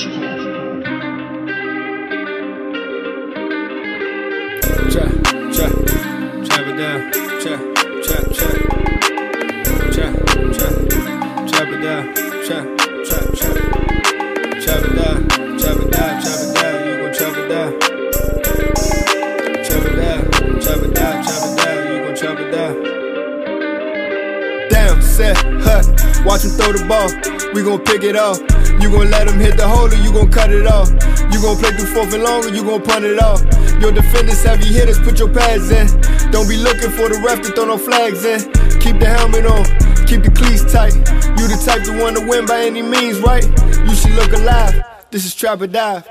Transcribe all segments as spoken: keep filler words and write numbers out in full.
Trap, trap, trap it down. Trap, trap, trap. Trap, trap, trap it down. Trap, trap, trap. Trap it down, trap it down, trap it down. You gon' trap it down. Trap it down, trap it down, trap it down. You gon' trap it down. Damn, set, hut. Watch him throw the ball. We gon' pick it off. You gon' let him hit the hole or you gon' cut it off. You gon' play through fourth and long or you gon' punt it off. Your defenders, heavy hitters, put your pads in. Don't be looking for the ref to throw no flags in. Keep the helmet on, keep the cleats tight. You the type to want to win by any means, right? You should look alive. This is Trap or Dive.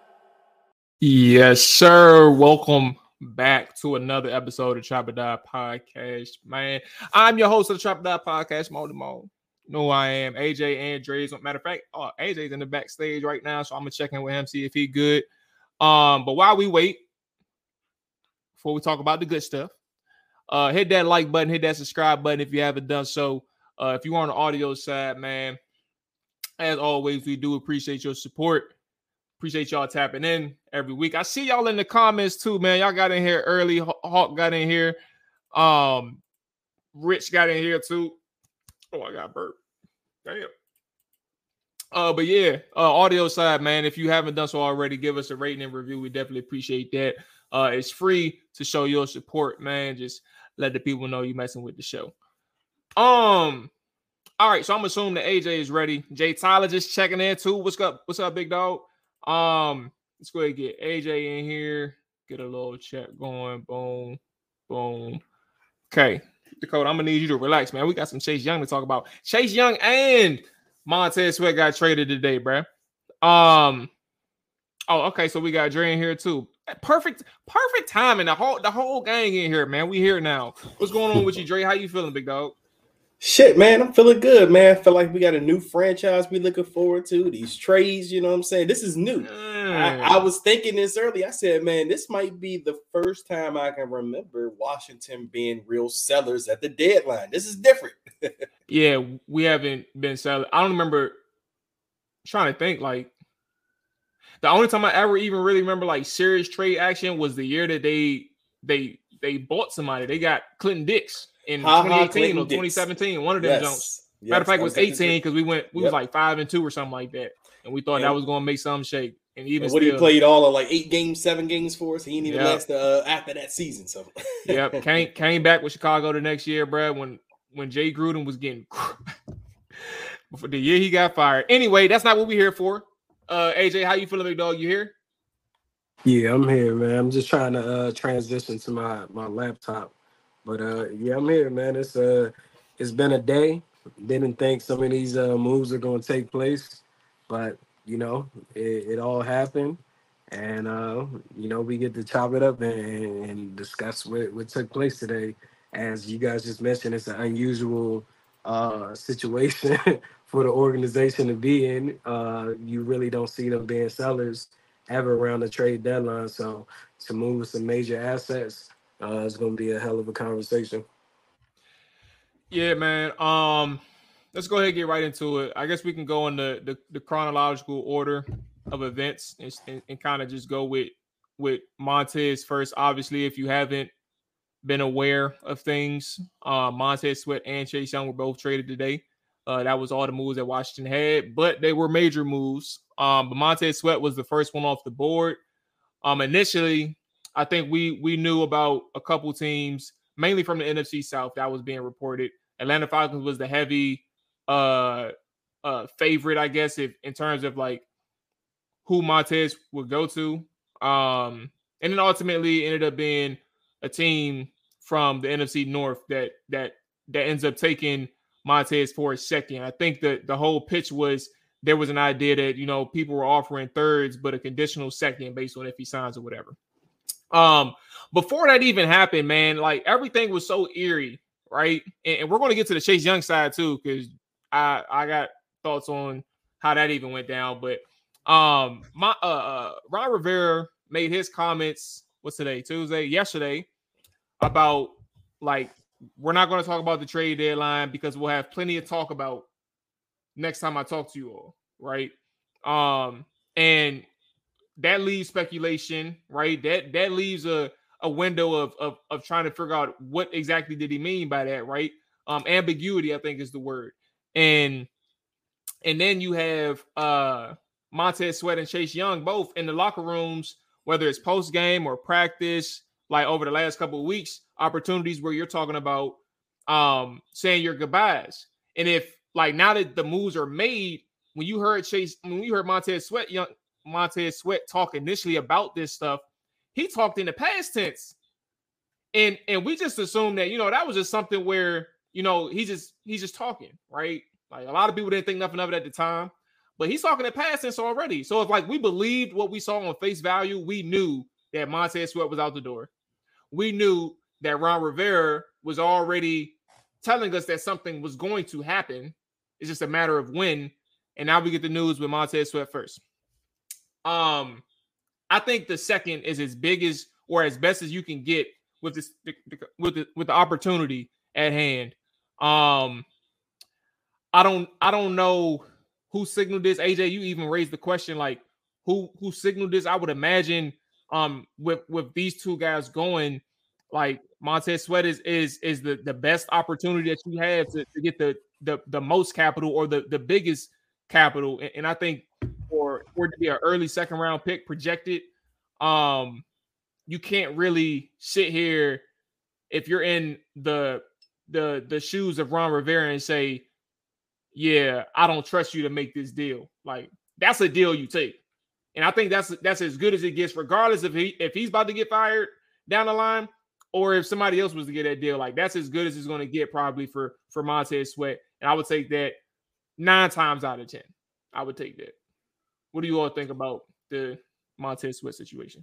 Yes, sir. Welcome back to another episode of Trap or Dive Podcast, man. I'm your host of the Trap or Dive Podcast, Mo Mo. You know who I am, A J Andres. Matter of fact, oh, A J's in the backstage right now, so I'm gonna check in with him, see if he good. Um, but while we wait, before we talk about the good stuff, uh, hit that like button, hit that subscribe button if you haven't done so. Uh, if you're on the audio side, man, as always, we do appreciate your support. Appreciate y'all tapping in every week. I see y'all in the comments too, man. Y'all got in here early. Hawk got in here. Um, Rich got in here too. Oh, I got burp. Damn. Uh, but yeah, uh, audio side, man. If you haven't done so already, give us a rating and review. We definitely appreciate that. Uh, it's free to show your support, man. Just let the people know you messing with the show. Um, all right. So I'm assuming that A J is ready. Jay Tyler just checking in too. What's up? What's up, big dog? Um, let's go ahead and get A J in here. Get a little chat going. Boom, boom. Okay, Dakota, I'm gonna need you to relax, man. We got some Chase Young to talk about. Chase Young and Montez Sweat got traded today, bro. Um, oh, okay. So we got Dre in here too. Perfect, perfect timing. The whole the whole gang in here, man. We here now. What's going on with you, Dre? How you feeling, big dog? Shit, man, I'm feeling good, man. I feel like we got a new franchise we looking forward to. These trades, you know what I'm saying? This is new. Mm. I, I was thinking this early. I said, man, this might be the first time I can remember Washington being real sellers at the deadline. This is different. Yeah, we haven't been selling. I don't remember trying to think like the only time I ever even really remember like serious trade action was the year that they they they bought somebody. They got Clinton Dix. In ha, twenty eighteen ha, or twenty seventeen, Dix. One of them yes. Jones. Yes. Matter of fact, it was eighteen because we went, we yep. was like five and two or something like that, and we thought yep. that was going to make something shake. And even and what still, he played all of like eight games, seven games for us. He didn't even yep. last uh, after that season. So, yep, came came back with Chicago the next year, bro. When when Jay Gruden was getting before the year he got fired. Anyway, that's not what we're here for. Uh, A J, how you feeling, big dog? You here? Yeah, I'm here, man. I'm just trying to uh, transition to my my laptop. But uh, yeah, I'm here, man. It's uh, it's been a day. Didn't think some of these uh, moves are going to take place, but you know, it, it all happened, and uh, you know, we get to chop it up and, and discuss what, what took place today. As you guys just mentioned, it's an unusual uh, situation for the organization to be in. Uh, you really don't see them being sellers ever around the trade deadline. So to move some major assets. Uh, it's gonna be a hell of a conversation. Yeah, man. Um, let's go ahead and get right into it. I guess we can go in the the, the chronological order of events and, and, and kind of just go with with Montez first. Obviously, if you haven't been aware of things, uh, Montez Sweat and Chase Young were both traded today. Uh, that was all the moves that Washington had, but they were major moves. Um, but Montez Sweat was the first one off the board. Um, initially. I think we we knew about a couple teams, mainly from the N F C South, that was being reported. Atlanta Falcons was the heavy uh, uh, favorite, I guess, if in terms of like who Montez would go to. Um, and then ultimately ended up being a team from the N F C North that that that ends up taking Montez for a second. I think that the whole pitch was there was an idea that, you know, people were offering thirds, but a conditional second based on if he signs or whatever. Um, before that even happened, man, like everything was so eerie, right? And, and we're going to get to the Chase Young side too, because I I got thoughts on how that even went down. But um, my uh, uh Ron Rivera made his comments. What's today? Tuesday, yesterday, about like we're not going to talk about the trade deadline because we'll have plenty of talk about next time I talk to you all, right? Um, And that leaves speculation, right? That that leaves a, a window of, of of trying to figure out what exactly did he mean by that, right? Um, ambiguity, I think, is the word. And and then you have uh Montez Sweat and Chase Young both in the locker rooms, whether it's post game or practice, like over the last couple of weeks, opportunities where you're talking about um saying your goodbyes. And if like now that the moves are made, when you heard Chase, when you heard Montez Sweat, young Montez Sweat talk initially about this stuff, he talked in the past tense. And and we just assumed that, you know, that was just something where, you know, he just he's just talking, right? Like a lot of people didn't think nothing of it at the time, but he's talking in past tense already. So if like we believed what we saw on face value, we knew that Montez Sweat was out the door. We knew that Ron Rivera was already telling us that something was going to happen. It's just a matter of when. And now we get the news with Montez Sweat first. Um, I think the second is as big as or as best as you can get with this with the with the opportunity at hand. Um, I don't I don't know who signaled this. A J, you even raised the question like who who signaled this. I would imagine um with with these two guys going, like Montez Sweat is is is the, the best opportunity that you have to, to get the, the the most capital or the, the biggest capital. And, and I think for, for it to be an early second round pick projected, um, you can't really sit here if you're in the the the shoes of Ron Rivera and say, yeah, I don't trust you to make this deal. Like that's a deal you take. And I think that's that's as good as it gets, regardless if he if he's about to get fired down the line or if somebody else was to get that deal. Like that's as good as it's going to get probably for for Montez Sweat. And I would take that nine times out of ten. I would take that. What do you all think about the Montez Sweat situation?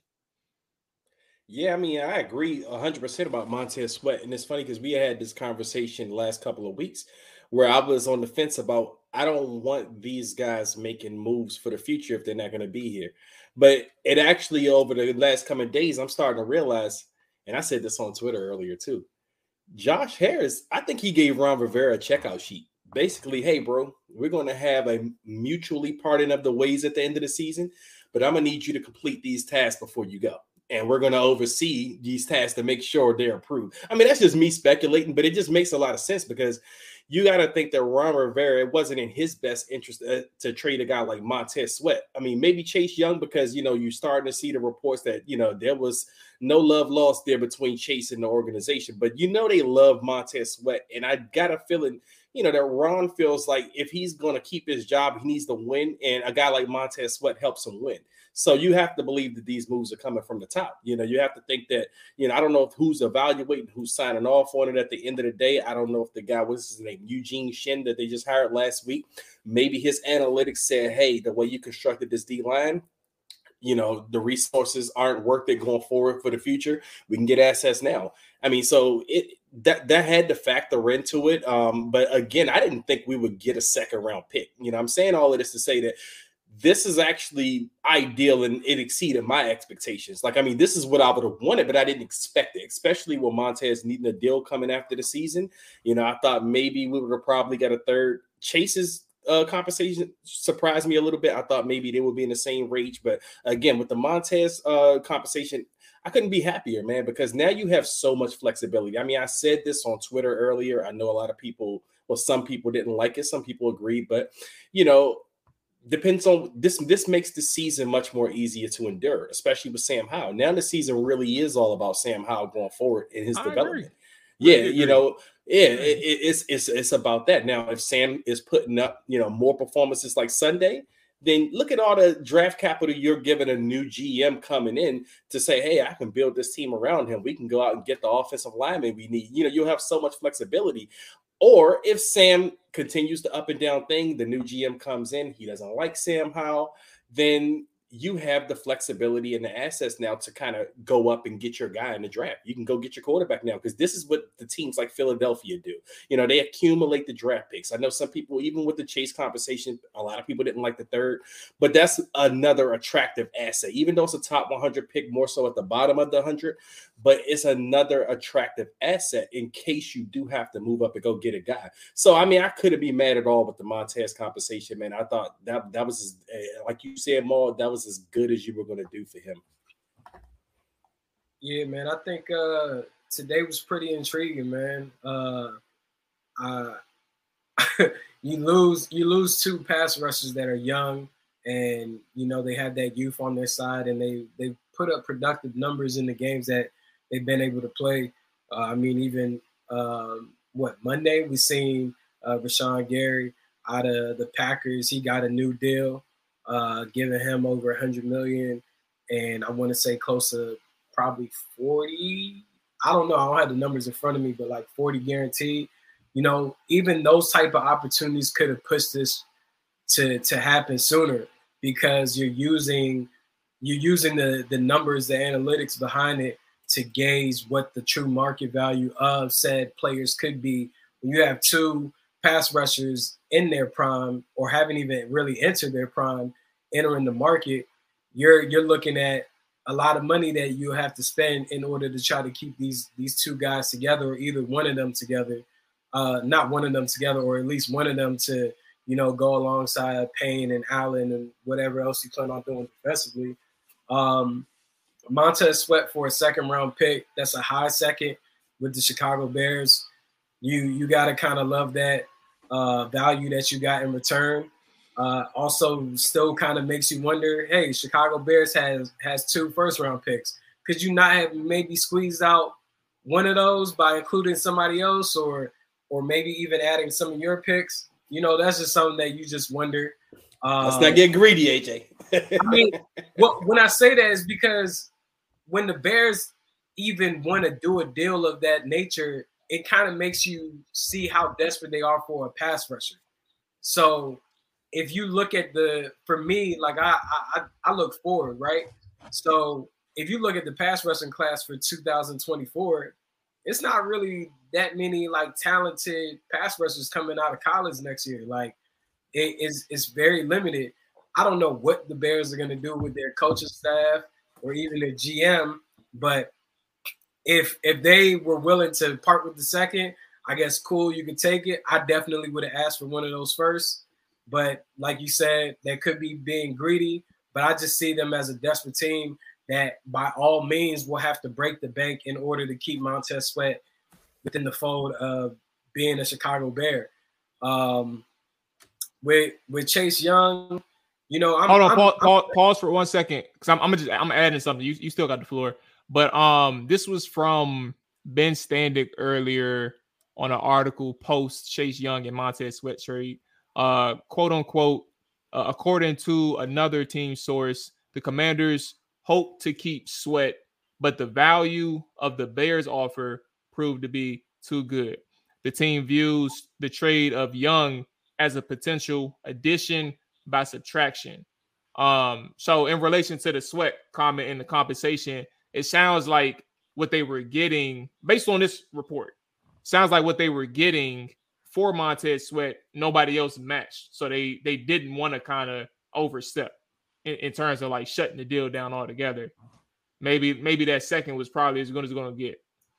Yeah, I mean, I agree one hundred percent about Montez Sweat. And it's funny because we had this conversation the last couple of weeks where I was on the fence about I don't want these guys making moves for the future if they're not going to be here. But it actually, over the last coming days, I'm starting to realize, and I said this on Twitter earlier too, Josh Harris, I think he gave Ron Rivera a checkout sheet. Basically, hey, bro, we're going to have a mutually parting of the ways at the end of the season, but I'm going to need you to complete these tasks before you go. And we're going to oversee these tasks to make sure they're approved. I mean, that's just me speculating, but it just makes a lot of sense because you got to think that Ron Rivera, it wasn't in his best interest to, to trade a guy like Montez Sweat. I mean, maybe Chase Young because, you know, you're starting to see the reports that, you know, there was no love lost there between Chase and the organization. But, you know, they love Montez Sweat. And I got a feeling, you know, that Ron feels like if he's going to keep his job, he needs to win. And a guy like Montez Sweat helps him win. So you have to believe that these moves are coming from the top. You know, you have to think that, you know, I don't know if who's evaluating, who's signing off on it at the end of the day. I don't know if the guy, what's his name, Eugene Shin that they just hired last week, maybe his analytics said, hey, the way you constructed this D-line, you know, the resources aren't worth it going forward for the future. We can get assets now. I mean, so it that that had to factor into it. Um, but again, I didn't think we would get a second round pick. You know, I'm saying all of this to say that this is actually ideal and it exceeded my expectations. Like, I mean, this is what I would have wanted, but I didn't expect it, especially with Montez needing a deal coming after the season. You know, I thought maybe we would have probably got a third. Chase's uh, compensation surprised me a little bit. I thought maybe they would be in the same range. But again, with the Montez uh, compensation, I couldn't be happier, man, because now you have so much flexibility. I mean, I said this on Twitter earlier. I know a lot of people, well, some people didn't like it. Some people agreed, but, you know, depends on this. This makes the season much more easier to endure, especially with Sam Howell. Now the season really is all about Sam Howell going forward in his I development. Agree. Yeah, you know, yeah, it, it, it's it's it's about that. Now, if Sam is putting up, you know, more performances like Sunday, then look at all the draft capital you're giving a new G M coming in to say, hey, I can build this team around him. We can go out and get the offensive lineman we need. You know, you'll have so much flexibility. Or if Sam continues the up and down thing, the new G M comes in, he doesn't like Sam Howell, then you have the flexibility and the assets now to kind of go up and get your guy in the draft. You can go get your quarterback now because this is what the teams like Philadelphia do. You know, they accumulate the draft picks. I know some people, even with the Chase compensation, a lot of people didn't like the third, but that's another attractive asset, even though it's a top one hundred pick, more so at the bottom of the one hundred, but it's another attractive asset in case you do have to move up and go get a guy. So, I mean, I couldn't be mad at all with the Montez compensation, man. I thought that that was, like you said, Maul, that was as good as you were going to do for him. Yeah, man. I think uh, today was pretty intriguing, man. Uh, uh, you lose you lose two pass rushers that are young, and you know they have that youth on their side, and they they put up productive numbers in the games that they've been able to play. Uh, I mean, even um, what Monday we seen uh, Rashawn Gary out of the Packers. He got a new deal. Uh, giving him over one hundred million dollars, and I want to say close to probably forty. I don't know. I don't have the numbers in front of me, but like forty guaranteed. You know, even those type of opportunities could have pushed this to to happen sooner because you're using you're using the the numbers, the analytics behind it to gauge what the true market value of said players could be. When you have two pass rushers in their prime or haven't even really entered their prime, entering the market, you're you're looking at a lot of money that you have to spend in order to try to keep these these two guys together, or either one of them together, uh, not one of them together, or at least one of them to, you know, go alongside Payne and Allen and whatever else you plan on doing defensively. Um, Montez Sweat for a second round pick, that's a high second with the Chicago Bears. You you got to kind of love that uh, value that you got in return. Uh, also, still kind of makes you wonder, hey, Chicago Bears has has two first round picks. Could you not have maybe squeezed out one of those by including somebody else, or or maybe even adding some of your picks? You know, that's just something that you just wonder. Um, Let's not get greedy, A J. I mean, well, when I say that is because when the Bears even want to do a deal of that nature, it kind of makes you see how desperate they are for a pass rusher. So if you look at the, for me, like I, I, I look forward, right? So if you look at the pass rushing class for two thousand twenty-four, it's not really that many like talented pass rushers coming out of college next year. Like it is, it's very limited. I don't know what the Bears are going to do with their coaching staff or even their G M, but if if they were willing to part with the second, I guess cool, you could take it. I definitely would have asked for one of those first. But like you said, that could be being greedy. But I just see them as a desperate team that by all means will have to break the bank in order to keep Montez Sweat within the fold of being a Chicago Bear. Um, with with Chase Young, you know, I'm, hold on, I'm, pause, I'm, pause, pause for one second because I'm, I'm just I'm adding something. You you still got the floor, but um, this was from Ben Standig earlier on an article post Chase Young and Montez Sweat trade. Uh, quote unquote, uh, according to another team source, the Commanders hope to keep Sweat, but the value of the Bears offer proved to be too good. The team views the trade of Young as a potential addition by subtraction. Um, so in relation to the Sweat comment and the compensation, it sounds like what they were getting based on this report, sounds like what they were getting for Montez Sweat, nobody else matched. So they they didn't want to kind of overstep in, in terms of like shutting the deal down altogether. Maybe maybe that second was probably as good as it's going to get.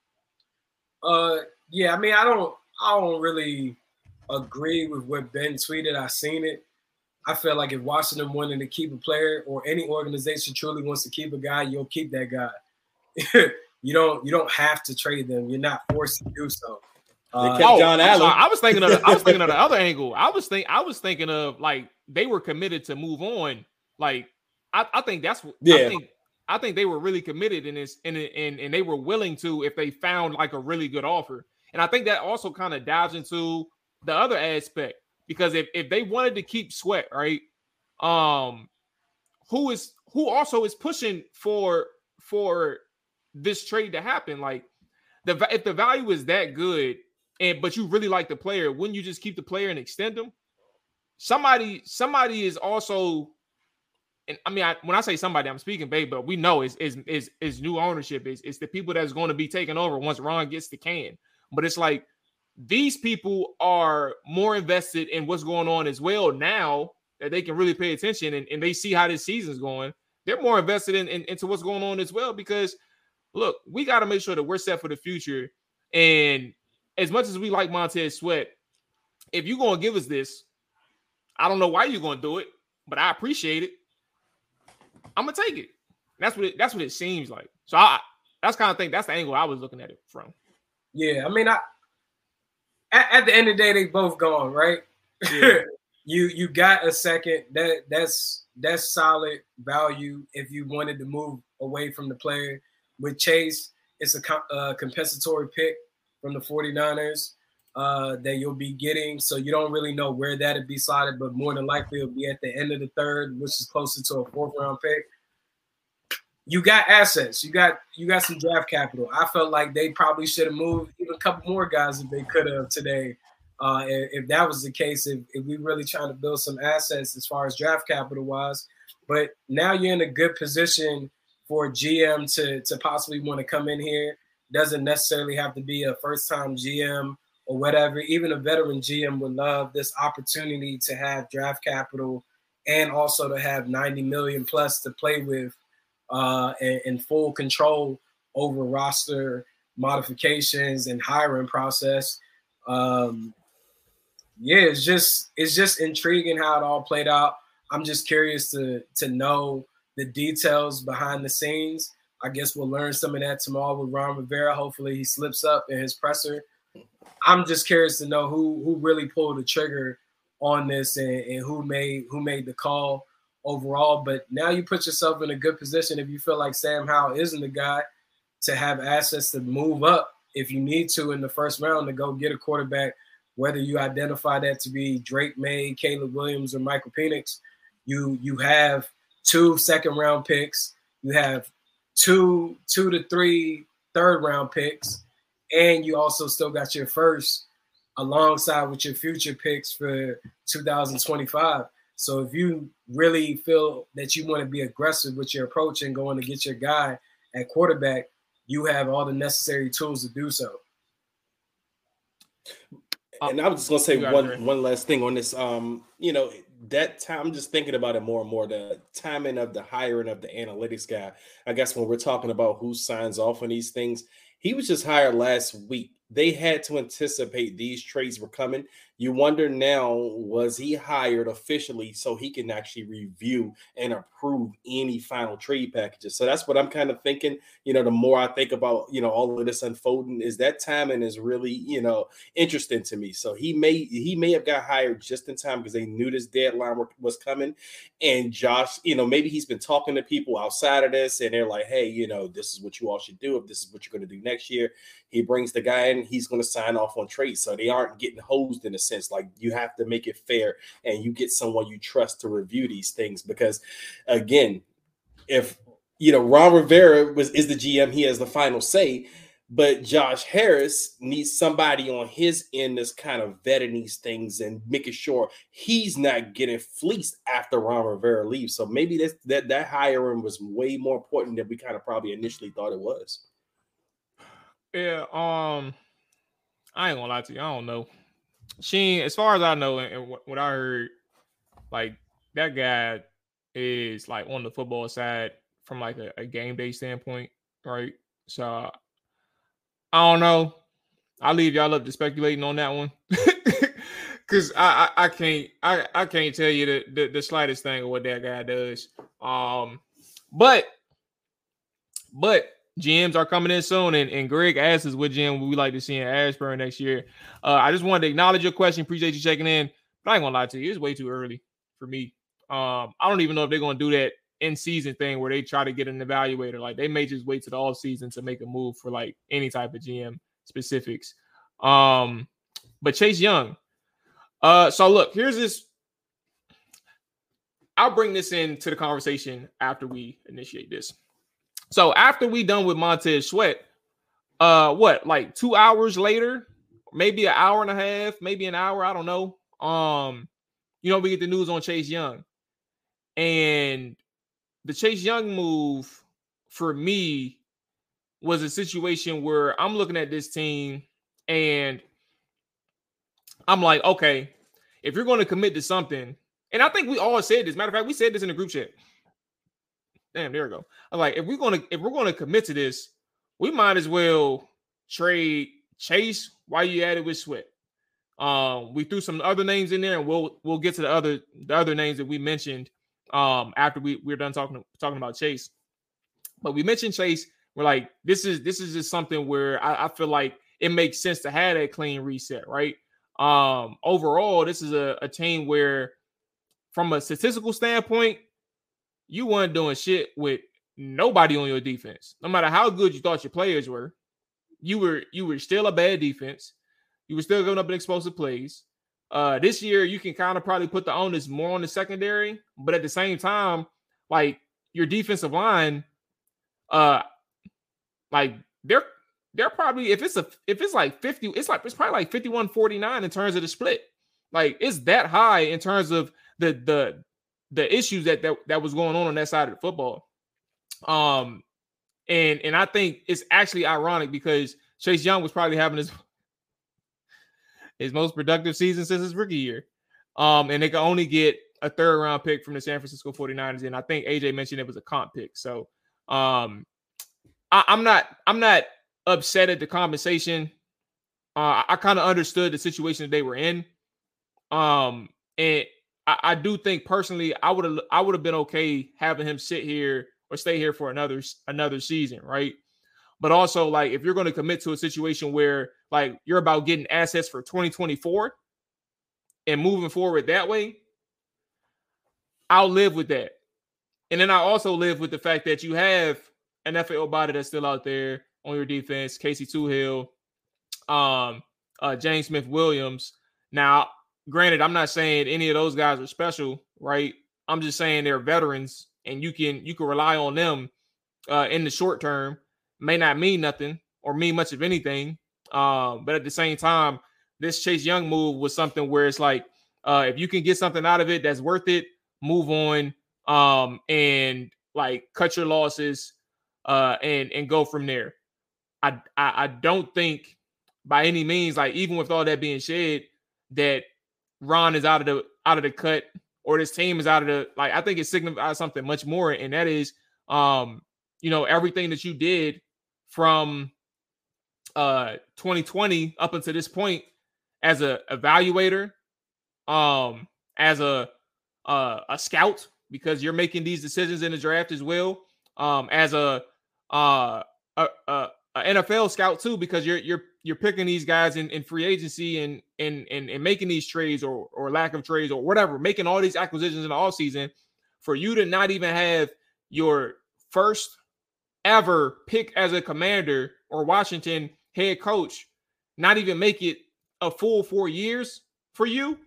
Uh, yeah, I mean, I don't I don't really agree with what Ben tweeted. I seen it. I feel like if Washington wanted to keep a player, or any organization truly wants to keep a guy, you'll keep that guy. you don't you don't have to trade them. You're not forced to do so. They kept John oh, Allen. I was thinking of the, I was thinking of the other angle. I was think I was thinking of like they were committed to move on. Like I, I think that's what yeah. I think I think they were really committed in this and and and they were willing to if they found like a really good offer. And I think that also kind of dives into the other aspect, because if, if they wanted to keep Sweat, right? Um who is who also is pushing for for this trade to happen? Like the if the value is that good, and but you really like the player, wouldn't you just keep the player and extend them? Somebody, somebody is also and I mean, I, when I say somebody, I'm speaking big, but we know is is is is new ownership. Is it's the people that's going to be taking over once Ron gets the can. But it's like these people are more invested in what's going on as well now that they can really pay attention and, and they see how this season's going. They're more invested in, in into what's going on as well because, look, we got to make sure that we're set for the future. And as much as we like Montez Sweat, if you're going to give us this, I don't know why you're going to do it, but I appreciate it. I'm gonna take it. That's what it, that's what it seems like. So I that's kind of think that's the angle I was looking at it from. Yeah, I mean, I at, at the end of the day, they both gone, right? Yeah. you you got a second that that's that's solid value if you wanted to move away from the player. With Chase, it's a uh, compensatory pick from the 49ers uh, that you'll be getting, so you don't really know where that'd be slotted, but more than likely it'll be at the end of the third, which is closer to a fourth round pick. You got assets, you got you got some draft capital. I felt like they probably should have moved even a couple more guys if they could have today. Uh, if, if that was the case, if, if we really trying to build some assets as far as draft capital wise, but now you're in a good position for a G M to to possibly want to come in here. Doesn't necessarily have to be a first time G M or whatever. Even a veteran G M would love this opportunity to have draft capital and also to have ninety million plus to play with uh, and, and full control over roster modifications and hiring process. Um, yeah, it's just it's just intriguing how it all played out. I'm just curious to to know the details behind the scenes. I guess we'll learn some of that tomorrow with Ron Rivera. Hopefully he slips up in his presser. I'm just curious to know who who really pulled the trigger on this and, and who made who made the call overall. But now you put yourself in a good position if you feel like Sam Howell isn't the guy to have access to move up if you need to in the first round to go get a quarterback, whether you identify that to be Drake May, Caleb Williams, or Michael Penix. You you have two second round picks, you have two two to three third round picks, and you also still got your first alongside with your future picks for two thousand twenty-five. So if you really feel that you want to be aggressive with your approach and going to get your guy at quarterback, you have all the necessary tools to do so. And I was just gonna say one one last thing on this. Um, you know, that time I'm just thinking about it more and more. The timing of the hiring of the analytics guy. I guess when we're talking about who signs off on these things, he was just hired last week. They had to anticipate these trades were coming. You wonder now, was he hired officially so he can actually review and approve any final trade packages? So that's what I'm kind of thinking. You know, the more I think about, you know, all of this unfolding, is that timing is really, you know, interesting to me. So he may he may have got hired just in time because they knew this deadline was coming. And Josh, you know, maybe he's been talking to people outside of this and they're like, hey, you know, this is what you all should do. If this is what you're going to do next year, he brings the guy in, he's going to sign off on trades. So they aren't getting hosed in a sense. Like, you have to make it fair and you get someone you trust to review these things. Because again, if, you know, Ron Rivera was is the G M, he has the final say, but Josh Harris needs somebody on his end that's kind of vetting these things and making sure he's not getting fleeced after Ron Rivera leaves. So maybe this, that, that hiring was way more important than we kind of probably initially thought it was. Yeah, um, I ain't gonna lie to you. I don't know. She, as far as I know, and what I heard, like, that guy is like on the football side from like a, a game day standpoint, right? So I don't know. I'll leave y'all up to speculating on that one. Cause I, I I can't I, I can't tell you the, the the slightest thing of what that guy does. Um but but G Ms are coming in soon, and, and Greg asks us what G M would we like to see in Ashburn next year. Uh, I just wanted to acknowledge your question. Appreciate you checking in. But I ain't gonna lie to you, it's way too early for me. Um, I don't even know if they're gonna do that in-season thing where they try to get an evaluator. Like, they may just wait to the off-season to make a move for like any type of G M specifics. Um, but Chase Young. Uh, so look, here's this. I'll bring this into the conversation after we initiate this. So after we done with Montez Sweat, uh, what, like two hours later, maybe an hour and a half, maybe an hour, I don't know. Um, you know, we get the news on Chase Young. And the Chase Young move for me was a situation where I'm looking at this team and I'm like, okay, if you're going to commit to something, and I think we all said this. Matter of fact, we said this in the group chat. Damn, there we go. I'm like, if we're gonna if we're gonna commit to this, we might as well trade Chase while you at it with Sweat. Um, we threw some other names in there, and we'll we'll get to the other the other names that we mentioned um after we we're done talking talking about Chase. But we mentioned Chase. We're like, this is this is just something where I, I feel like it makes sense to have a clean reset, right? Um, overall, this is a, a team where, from a statistical standpoint, you weren't doing shit with nobody on your defense. No matter how good you thought your players were, you were you were still a bad defense. You were still giving up explosive plays. Uh, this year, you can kind of probably put the onus more on the secondary, but at the same time, like your defensive line, uh, like they're they're probably if it's a if it's like fifty, it's like it's probably like fifty-one forty-nine in terms of the split. Like it's that high in terms of the the the issues that, that that was going on on that side of the football. Um, and and I think it's actually ironic because Chase Young was probably having his his most productive season since his rookie year. Um, and they could only get a third round pick from the San Francisco forty-niners. And I think A J mentioned it was a comp pick. So um, I, I'm not I'm not upset at the compensation. Uh, I kind of understood the situation that they were in. Um, and I, I do think personally, I would have I would have been okay having him sit here or stay here for another another season, right? But also, like, if you're going to commit to a situation where, like, you're about getting assets for twenty twenty-four and moving forward that way, I'll live with that. And then I also live with the fact that you have an F A O body that's still out there on your defense, Casey Toohill, um, uh, James Smith-Williams. Now, granted, I'm not saying any of those guys are special, right? I'm just saying they're veterans, and you can you can rely on them uh, in the short term. May not mean nothing or mean much of anything. Um, but at the same time, this Chase Young move was something where it's like, uh, if you can get something out of it that's worth it, move on um, and like cut your losses uh, and, and go from there. I, I I don't think by any means, like even with all that being said, that Ron is out of the out of the cut or this team is out of the, like, I think it signifies something much more. And that is, um, you know, everything that you did from uh twenty twenty up until this point as a evaluator, um, as a uh, a scout, because you're making these decisions in the draft as well, um, as a uh a, a, a N F L scout too, because you're you're you're picking these guys in, in free agency and and and and making these trades or or lack of trades or whatever, making all these acquisitions in the offseason. For you to not even have your first ever pick as a Commander or Washington head coach, not even make it a full four years for you,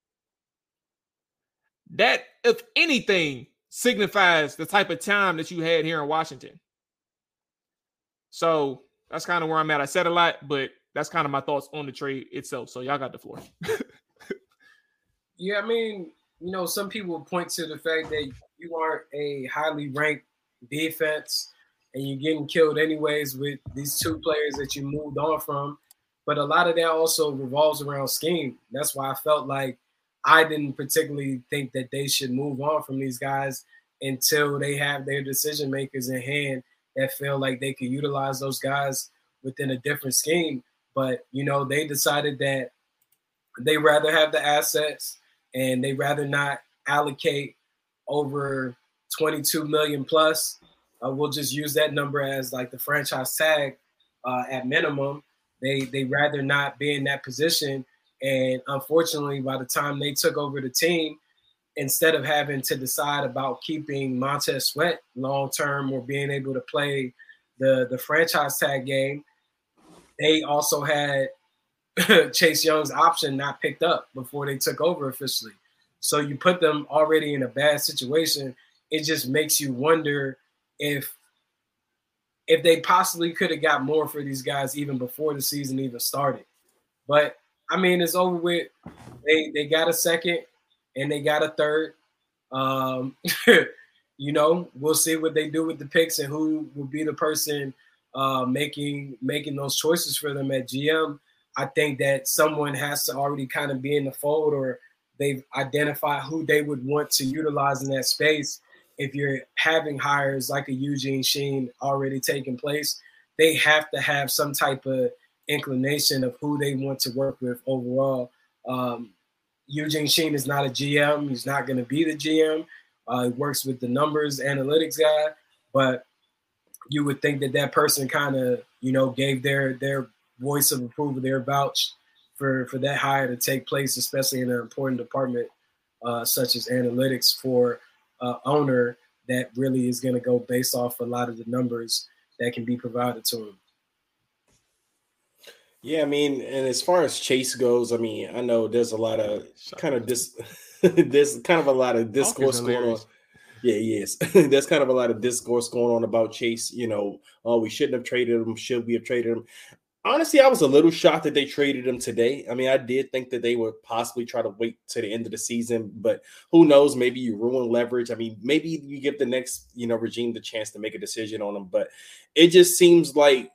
that, if anything, signifies the type of time that you had here in Washington. So that's kind of where I'm at. I said a lot, but that's kind of my thoughts on the trade itself. So y'all got the floor. Yeah, I mean, you know, some people point to the fact that you aren't a highly ranked defense and you're getting killed anyways with these two players that you moved on from. But a lot of that also revolves around scheme. That's why I felt like I didn't particularly think that they should move on from these guys until they have their decision makers in hand that feel like they could utilize those guys within a different scheme. But, you know, they decided that they rather have the assets and they rather not allocate over twenty-two million plus. Uh, we'll just use that number as like the franchise tag uh, at minimum. They they rather not be in that position. And unfortunately, by the time they took over the team, instead of having to decide about keeping Montez Sweat long-term or being able to play the, the franchise tag game, they also had Chase Young's option not picked up before they took over officially. So you put them already in a bad situation. It just makes you wonder if if they possibly could have got more for these guys even before the season even started. But, I mean, it's over with. They they got a second and they got a third. Um, you know, we'll see what they do with the picks and who will be the person uh, making making those choices for them at G M. I think that someone has to already kind of be in the fold, or they've identified who they would want to utilize in that space. If you're having hires like a Eugene Sheen already taking place, they have to have some type of inclination of who they want to work with overall. Um, Eugene Sheen is not a G M. He's not going to be the G M. Uh, he works with the numbers analytics guy, but you would think that that person kind of, you know, gave their their voice of approval, their vouch for, for that hire to take place, especially in an important department uh, such as analytics for uh, owner that really is going to go based off a lot of the numbers that can be provided to him. Yeah, I mean, and as far as Chase goes, I mean, I know there's a lot of kind of dis, there's kind of a lot of discourse going on. Yeah, yes, there's kind of a lot of discourse going on about Chase. You know, oh, we shouldn't have traded him. Should we have traded him? Honestly, I was a little shocked that they traded him today. I mean, I did think that they would possibly try to wait to the end of the season, but who knows? Maybe you ruin leverage. I mean, maybe you give the next, you know, regime the chance to make a decision on him, but it just seems like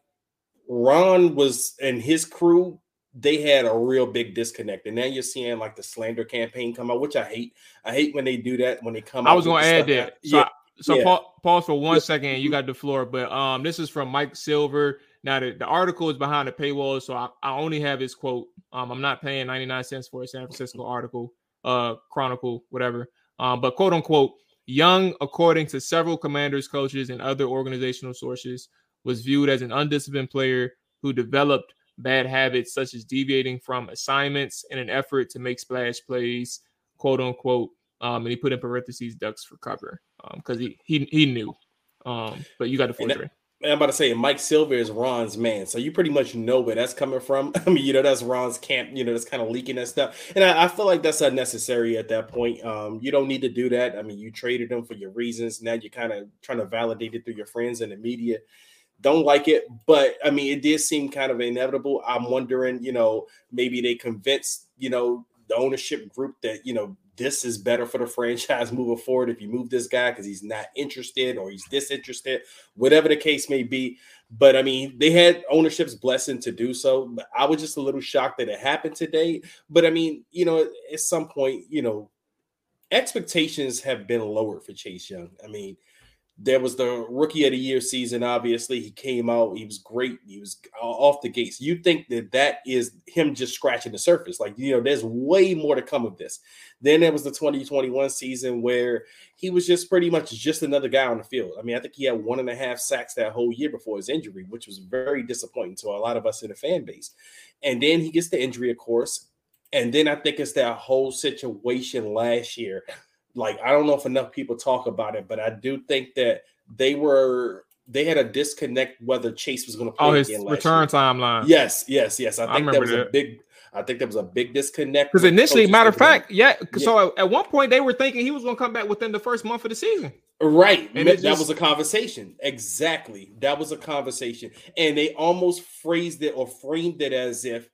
Ron was and his crew, they had a real big disconnect. And now you're seeing like the slander campaign come out, which I hate. I hate when they do that, when they come out. I was going to add that. So, yeah. I, so yeah. pa- pause for one second. You got the floor. But um, this is from Mike Silver. Now, the, the article is behind the paywall, so I, I only have his quote. Um, I'm not paying ninety-nine cents for a San Francisco article, uh, chronicle, whatever. Um, but quote unquote, Young, according to several commanders, coaches, and other organizational sources, was viewed as an undisciplined player who developed bad habits such as deviating from assignments in an effort to make splash plays, quote unquote. Um, and he put in parentheses ducks for cover because um, he he he knew. Um, but you got the floor. And I'm about to say Mike Silver is Ron's man, so you pretty much know where that's coming from. I mean, you know, that's Ron's camp. You know, that's kind of leaking that stuff, and I, I feel like that's unnecessary at that point. Um, you don't need to do that. I mean, you traded him for your reasons. Now you're kind of trying to validate it through your friends and the media. Don't like it, but I mean, it did seem kind of inevitable. I'm wondering, you know, maybe they convinced, you know, the ownership group that, you know, this is better for the franchise moving forward if you move this guy because he's not interested or he's disinterested, whatever the case may be. But I mean, they had ownership's blessing to do so. But I was just a little shocked that it happened today. But I mean, you know, at some point, you know, expectations have been lowered for Chase Young. I mean, there was the rookie of the year season. Obviously, he came out. He was great. He was off the gates. You think that that is him just scratching the surface. Like, you know, there's way more to come of this. Then there was the twenty twenty-one season where he was just pretty much just another guy on the field. I mean, I think he had one and a half sacks that whole year before his injury, which was very disappointing to a lot of us in the fan base. And then he gets the injury, of course. And then I think it's that whole situation last year. Like, I don't know if enough people talk about it, but I do think that they were they had a disconnect whether Chase was going to play oh, his again last return year. timeline. Yes, yes, yes. I think I that was that. a big. I think that was a big disconnect. Because initially, matter of fact, yeah, yeah. So at one point they were thinking he was going to come back within the first month of the season. Right, and that just, was a conversation. Exactly, that was a conversation, and they almost phrased it or framed it as if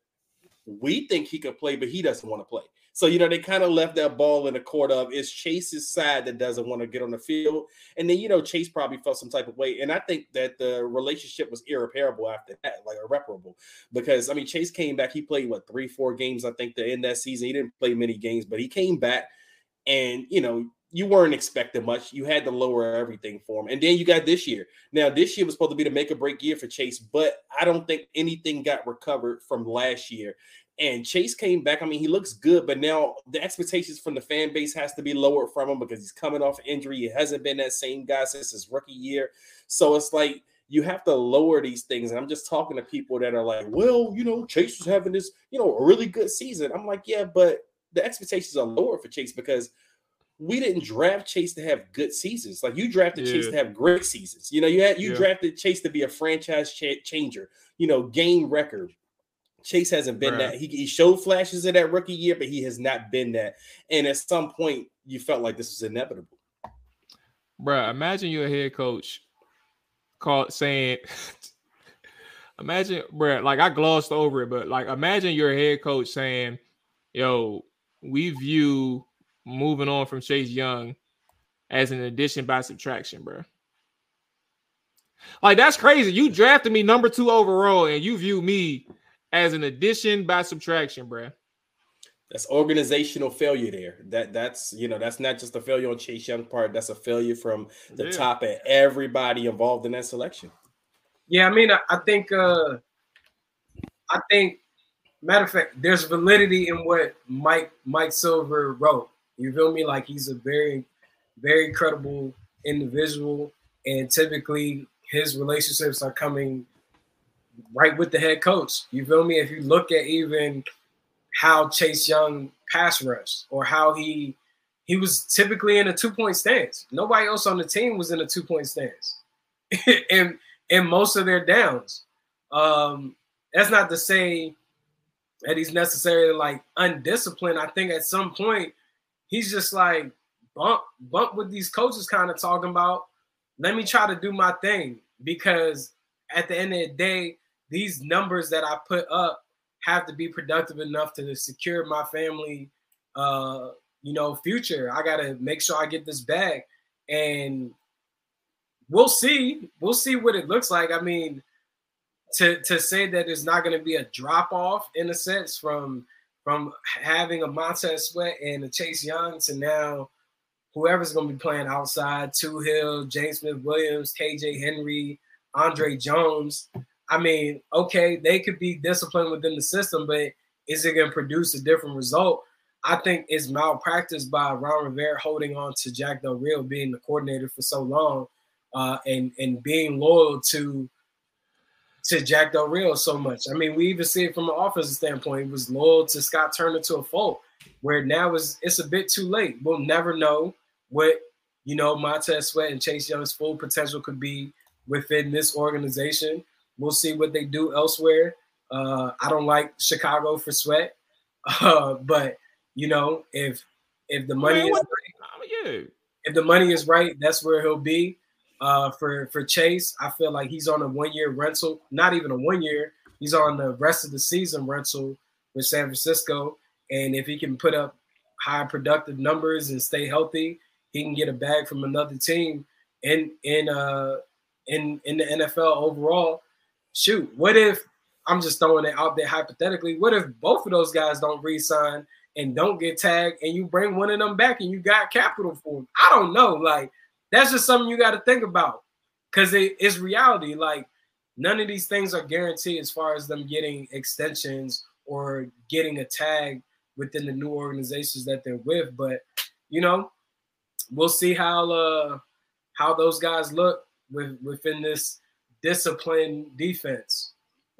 we think he could play, but he doesn't want to play. So, you know, they kind of left that ball in the court of it's Chase's side that doesn't want to get on the field. And then, you know, Chase probably felt some type of way. And I think that the relationship was irreparable after that, like irreparable. Because, I mean, Chase came back. He played, what, three, four games, I think, to end that season. He didn't play many games, but he came back. And, you know, you weren't expecting much. You had to lower everything for him. And then you got this year. Now, this year was supposed to be the make-or-break year for Chase, but I don't think anything got recovered from last year. And Chase came back. I mean, he looks good, but now the expectations from the fan base has to be lowered from him because he's coming off injury. He hasn't been that same guy since his rookie year. So it's like you have to lower these things. And I'm just talking to people that are like, well, you know, Chase was having this, you know, a really good season. I'm like, yeah, but the expectations are lower for Chase because we didn't draft Chase to have good seasons. Like you drafted yeah. Chase to have great seasons. You know, you had you yeah. drafted Chase to be a franchise ch- changer, you know, game record. Chase hasn't been right. that. He, he showed flashes of that rookie year, but he has not been that. And at some point, you felt like this was inevitable. Bruh, imagine you're a head coach called saying, imagine, bruh, like I glossed over it, but like imagine your head coach saying, yo, we view moving on from Chase Young as an addition by subtraction, bro. Like, that's crazy. You drafted me number two overall, and you view me as an addition by subtraction, bro. That's organizational failure there. That that's you know that's not just a failure on Chase Young's part. That's a failure from the yeah. top and everybody involved in that selection. Yeah, I mean, I, I think, uh, I think, matter of fact, there's validity in what Mike Mike Silver wrote. You feel me? Like, he's a very, very credible individual, and typically his relationships are coming right with the head coach. You feel me? If you look at even how Chase Young pass rushed, or how he he was typically in a two-point stance. Nobody else on the team was in a two-point stance. and in most of their downs. Um, that's not to say that he's necessarily like undisciplined. I think at some point he's just like bump bump what these coaches kind of talking about. Let me try to do my thing, because at the end of the day, these numbers that I put up have to be productive enough to secure my family, uh, you know, future. I got to make sure I get this bag, and we'll see. We'll see what it looks like. I mean, to to say that there's not going to be a drop off in a sense from from having a Montez Sweat and a Chase Young to now whoever's going to be playing outside, Toohill, James Smith-Williams, K J Henry, Andre Jones. I mean, okay, they could be disciplined within the system, but is it going to produce a different result? I think it's malpractice by Ron Rivera holding on to Jack Del Rio being the coordinator for so long, uh, and and being loyal to to Jack Del Rio so much. I mean, we even see it from an offensive standpoint. He was loyal to Scott Turner to a fault, where now is it's a bit too late. We'll never know what, you know, Montez Sweat and Chase Young's full potential could be within this organization. We'll see what they do elsewhere. Uh, I don't like Chicago for Sweat, uh, but you know, if if the money is right, if the money is right, that's where he'll be. Uh, for for Chase, I feel like he's on a one year rental, not even a one year. He's on the rest of the season rental with San Francisco, and if he can put up high productive numbers and stay healthy, he can get a bag from another team in in uh in in the N F L overall. Shoot, what if, I'm just throwing it out there hypothetically, what if both of those guys don't re-sign and don't get tagged, and you bring one of them back and you got capital for them? I don't know. Like, that's just something you got to think about, because it, it's reality. Like, none of these things are guaranteed as far as them getting extensions or getting a tag within the new organizations that they're with. But, you know, we'll see how uh, how those guys look with, within this disciplined defense.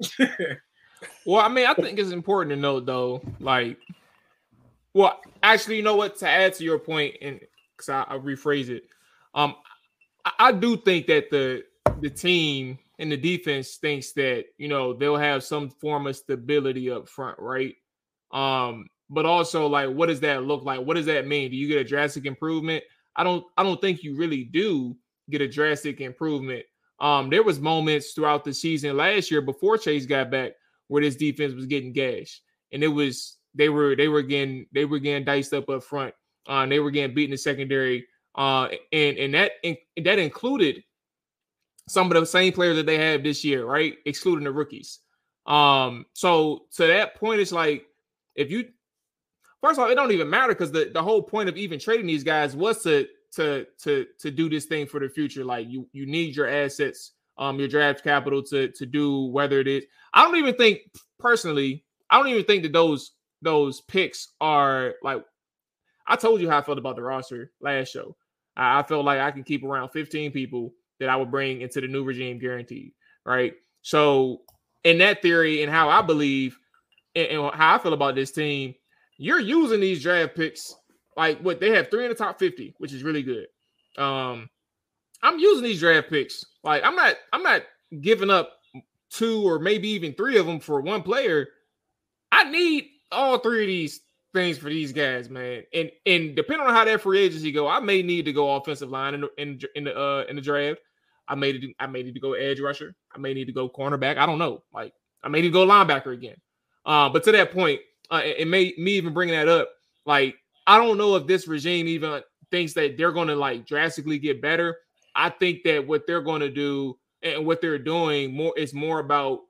Well, I mean, I think it's important to note, though, like, well, actually, you know what, to add to your point, and because I, I'll rephrase it, um, I, I do think that the the team and the defense thinks that, you know, they'll have some form of stability up front, right? Um, but also, like, what does that look like? What does that mean? Do you get a drastic improvement? I don't. I don't think you really do get a drastic improvement. Um, there was moments throughout the season last year before Chase got back where this defense was getting gashed, and it was they were they were getting they were getting diced up up front. Uh, and they were getting beaten in the secondary, uh, and and that and that included some of the same players that they have this year, right? Excluding the rookies. Um, so to that point, it's like, if you first of all, it don't even matter, because the, the whole point of even trading these guys was to to to to do this thing for the future. Like, you you need your assets, um, your draft capital to to do whether it is. I don't even think personally, I don't even think that those those picks are like. I told you how I felt about the roster last show. I, I felt like I can keep around fifteen people that I would bring into the new regime guaranteed, right? So in that theory and how I believe and, and how I feel about this team, you're using these draft picks. Like, what they have three in the top fifty, which is really good. Um, I'm using these draft picks. Like, I'm not, I'm not giving up two or maybe even three of them for one player. I need all three of these things for these guys, man. And and depending on how that free agency go, I may need to go offensive line in the in, in the uh in the draft. I may need, I may need to go edge rusher. I may need to go cornerback. I don't know. Like, I may need to go linebacker again. Uh, but to that point, uh, it, it may me even bringing that up, like, I don't know if this regime even thinks that they're going to like drastically get better. I think that what they're going to do and what they're doing more is more about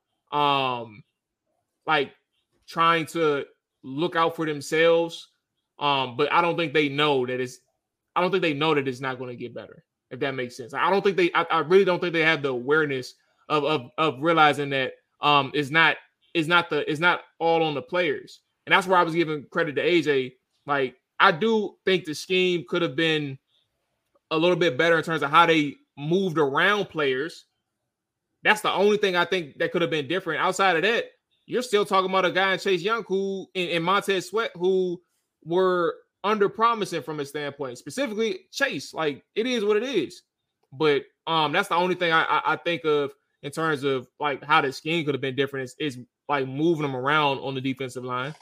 um like trying to look out for themselves. Um, but I don't think they know that it's I don't think they know that it's not going to get better, if that makes sense. I don't think they I, I really don't think they have the awareness of of of realizing that um it's not it's not the it's not all on the players. And that's where I was giving credit to A J. Like, I do think the scheme could have been a little bit better in terms of how they moved around players. That's the only thing I think that could have been different. Outside of that, you're still talking about a guy in Chase Young who and, and Montez Sweat who were under promising from a standpoint, specifically Chase. Like, it is what it is. But um, that's the only thing I, I, I think of in terms of like how the scheme could have been different is, is like moving them around on the defensive line.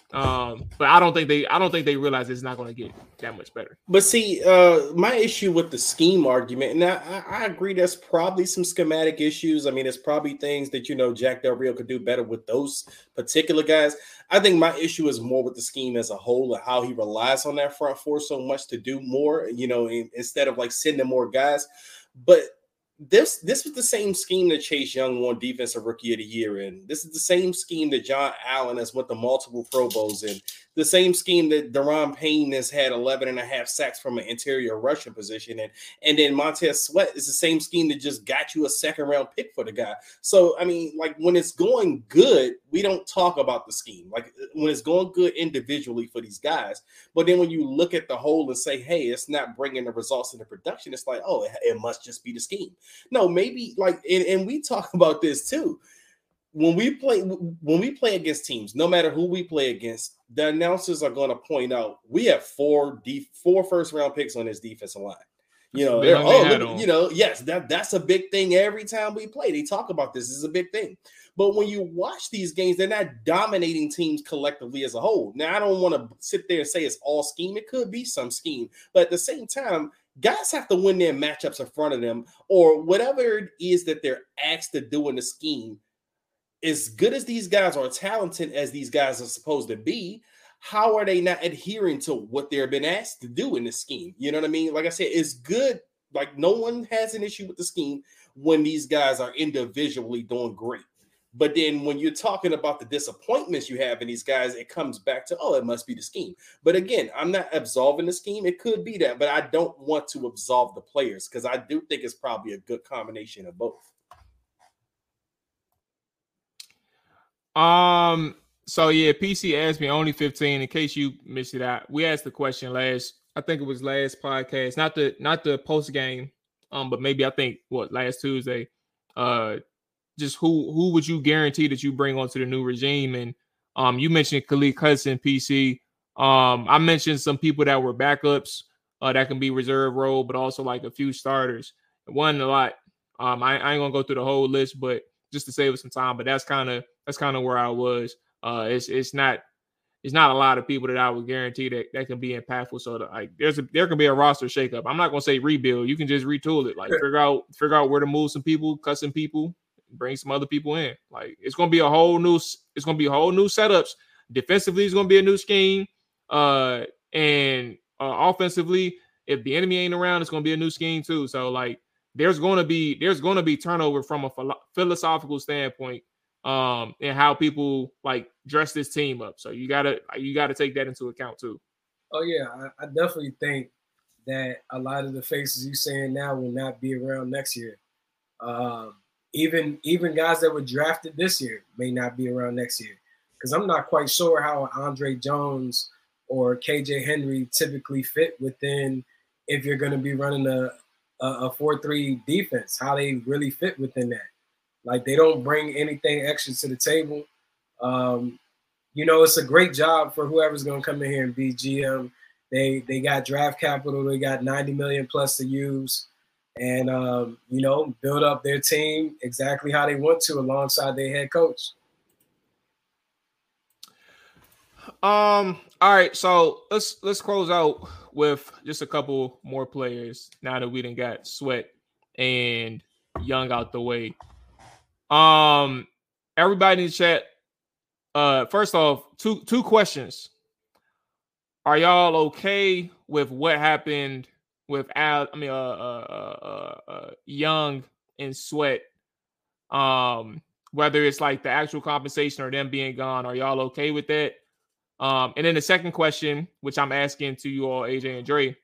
Um, but I don't think they I don't think they realize it's not going to get that much better. But see, uh, my issue with the scheme argument, and I, I agree, there's probably some schematic issues. I mean, it's probably things that, you know, Jack Del Rio could do better with those particular guys. I think my issue is more with the scheme as a whole and how he relies on that front four so much to do more, you know, in, instead of like sending more guys. But This this was the same scheme that Chase Young won Defensive Rookie of the Year in. This is the same scheme that John Allen has went to multiple Pro Bowls in. The same scheme that Daron Payne has had eleven and a half sacks from an interior rushing position in. And then Montez Sweat is the same scheme that just got you a second round pick for the guy. So, I mean, like when it's going good, we don't talk about the scheme. Like when it's going good individually for these guys. But then when you look at the whole and say, hey, it's not bringing the results into production, it's like, oh, it, it must just be the scheme. No, maybe like, and, and we talk about this too. When we play, when we play against teams, no matter who we play against, the announcers are going to point out we have four de- four first round picks on this defensive line. You know, they're, oh, look, you know, yes, that that's a big thing every time we play. They talk about this. This is a big thing. But when you watch these games, they're not dominating teams collectively as a whole. Now, I don't want to sit there and say it's all scheme. It could be some scheme, but at the same time, guys have to win their matchups in front of them, or whatever it is that they're asked to do in the scheme. As good as these guys are, talented as these guys are supposed to be, how are they not adhering to what they're been asked to do in the scheme? You know what I mean? Like I said, it's good. Like no one has an issue with the scheme when these guys are individually doing great. But then when you're talking about the disappointments you have in these guys, it comes back to, oh, it must be the scheme. But again, I'm not absolving the scheme. It could be that, but I don't want to absolve the players because I do think it's probably a good combination of both. Um, so yeah, P C asked me only fifteen. In case you missed it out, we asked the question last, I think it was last podcast, not the not the post game, um, but maybe I think what last Tuesday. Uh, just who who would you guarantee that you bring onto the new regime? And um, you mentioned Khalid Hudson, P C. Um, I mentioned some people that were backups, uh, that can be reserve role, but also like a few starters. It wasn't a lot. Um, I, I ain't gonna go through the whole list, but just to save us some time. But that's kind of that's kind of where I was. Uh, it's it's not it's not a lot of people that I would guarantee that, that can be impactful. So that, like there's a there can be a roster shakeup. I'm not gonna say rebuild. You can just retool it. Like figure out figure out where to move some people, cut some people, bring some other people in. Like it's gonna be a whole new it's gonna be a whole new setups. Defensively, it's gonna be a new scheme. Uh, and uh, offensively, if the enemy ain't around, it's gonna be a new scheme too. So like there's gonna be there's gonna be turnover from a philosophical standpoint. Um, and how people like dress this team up. So you gotta you gotta take that into account too. Oh yeah, I, I definitely think that a lot of the faces you saying now will not be around next year. Um, even even guys that were drafted this year may not be around next year because I'm not quite sure how Andre Jones or K J Henry typically fit within if you're going to be running a a four three defense. How they really fit within that. Like, they don't bring anything extra to the table. Um, you know, it's a great job for whoever's going to come in here and be G M. They they got draft capital. They got ninety million plus to use and, um, you know, build up their team exactly how they want to alongside their head coach. Um. All right. So let's let's close out with just a couple more players now that we done got Sweat and Young out the way. Um, everybody in the chat. Uh, first off, two two questions. are y'all okay with what happened with Al? I mean, uh, uh, uh, uh, Young and Sweat. Um, whether it's like the actual compensation or them being gone, are y'all okay with that? Um, and then the second question, which I'm asking to you all, A J and Dre,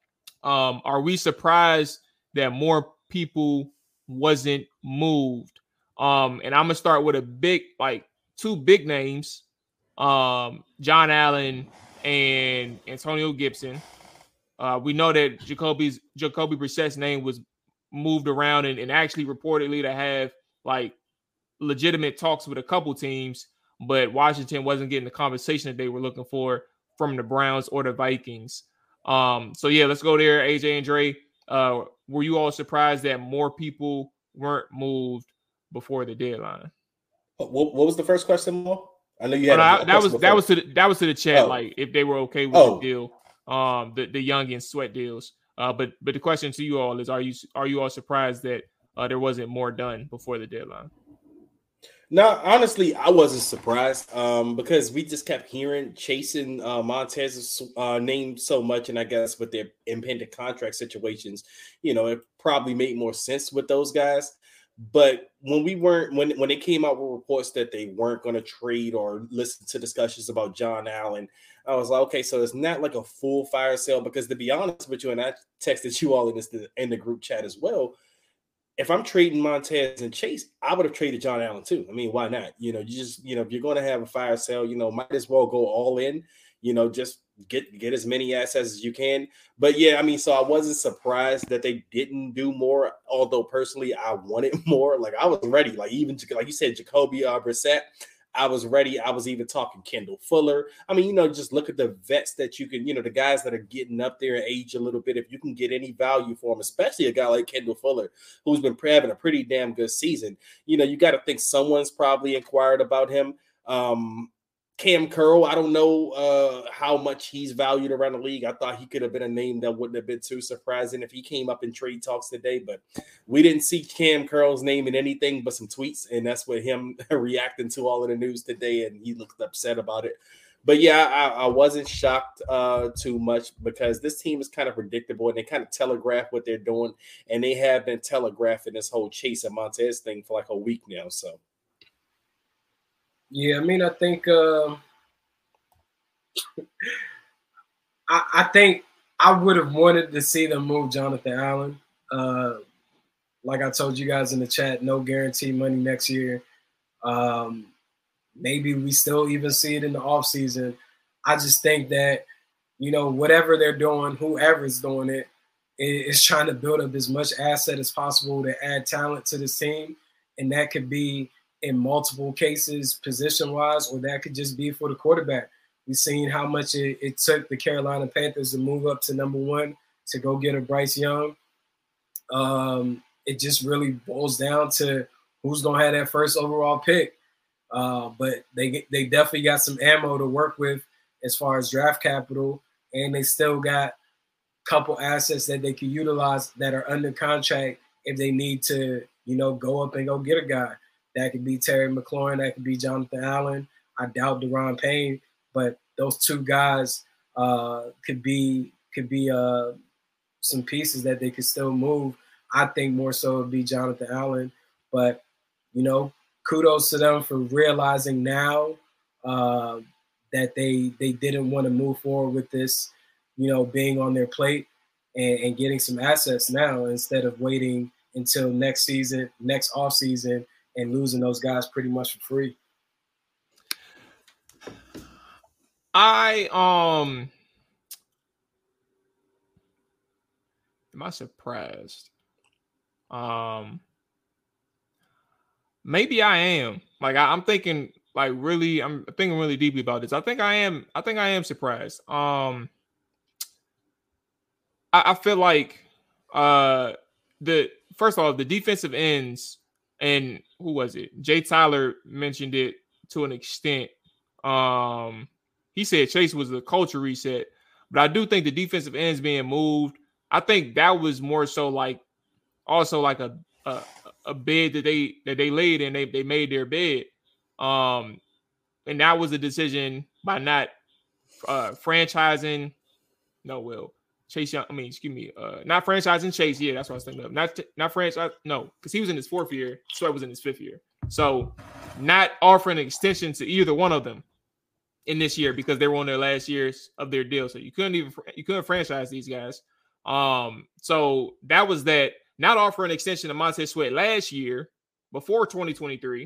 um, are we surprised that more people wasn't moved? Um, and I'm gonna start with a big, like two big names, um, John Allen and Antonio Gibson. Uh, we know that Jacoby's Jacoby Brissett's name was moved around and, and actually reportedly to have like legitimate talks with a couple teams, but Washington wasn't getting the conversation that they were looking for from the Browns or the Vikings. Um, so yeah, let's go there. A J and Dre, uh, were you all surprised that more people weren't moved before the deadline? What, what was the first question, Mo? I know you had oh, a, no, a that was before. that was to the, that was to the chat, oh. like if they were okay with oh. the deal, um, the the Young and Sweat deals. Uh, but but the question to you all is: Are you are you all surprised that uh, there wasn't more done before the deadline? No, honestly, I wasn't surprised um, because we just kept hearing chasing uh, Montez's uh, name so much, and I guess with their impending contract situations, you know, it probably made more sense with those guys. But when we weren't, when when they came out with reports that they weren't going to trade or listen to discussions about John Allen, I was like, okay, so it's not like a full fire sale. Because to be honest with you, and I texted you all in this in the group chat as well. If I'm trading Montez and Chase, I would have traded John Allen too. I mean, why not? You know, you just, you know, if you're going to have a fire sale, you know, might as well go all in, you know, just get, get as many assets as you can. But yeah, I mean, so I wasn't surprised that they didn't do more, although personally I wanted more. Like I was ready, like even, like you said, Jacoby uh, Brissett, I was ready. I was even talking Kendall Fuller. I mean, you know, just look at the vets that you can, you know, the guys that are getting up there in age a little bit. If you can get any value for them, especially a guy like Kendall Fuller, who's been having a pretty damn good season, you know, you got to think someone's probably inquired about him. Um, Cam Curl, I don't know uh, how much he's valued around the league. I thought he could have been a name that wouldn't have been too surprising if he came up in trade talks today, but we didn't see Cam Curl's name in anything but some tweets, and that's what him reacting to all of the news today, and he looked upset about it. But yeah, I, I wasn't shocked uh, too much because this team is kind of predictable, and they kind of telegraph what they're doing, and they have been telegraphing this whole Chase and Montez thing for like a week now, so. Yeah, I mean, I think uh, I, I think I would have wanted to see them move Jonathan Allen. Uh, like I told you guys in the chat, no guarantee money next year. Um, maybe we still even see it in the offseason. I just think that, you know, whatever they're doing, whoever's doing it, is trying to build up as much asset as possible to add talent to this team. And that could be in multiple cases, position-wise, or that could just be for the quarterback. We've seen how much it, it took the Carolina Panthers to move up to number one to go get a Bryce Young. Um, it just really boils down to who's going to have that first overall pick. Uh, but they they definitely got some ammo to work with as far as draft capital, and they still got a couple assets that they can utilize that are under contract if they need to, you know, go up and go get a guy. That could be Terry McLaurin. That could be Jonathan Allen. I doubt Deron Payne, but those two guys uh, could be could be uh, some pieces that they could still move. I think more so would be Jonathan Allen. But, you know, kudos to them for realizing now uh, that they they didn't want to move forward with this, you know, being on their plate and, and getting some assets now instead of waiting until next season, next offseason, and losing those guys pretty much for free. I um am I surprised? Um maybe I am. Like I, I'm thinking like really I'm thinking really deeply about this. I think I am I think I am surprised. Um I, I feel like uh the first of all the defensive ends, and who was it? Jay Tyler mentioned it to an extent. Um, he said Chase was a culture reset, but I do think the defensive ends being moved, I think that was more so like also like a a, a bed that they that they laid in. They they made their bed, um, and that was a decision by not uh, franchising. No, Will Chase Young. I mean, excuse me, uh, not franchising Chase. Yeah, that's what I was thinking of. Not not franchise. No, because he was in his fourth year. Sweat was in his fifth year. So, not offering an extension to either one of them in this year because they were on their last years of their deal. So you couldn't even you couldn't franchise these guys. Um, so that was that. Not offering an extension to Montez Sweat last year before twenty twenty-three.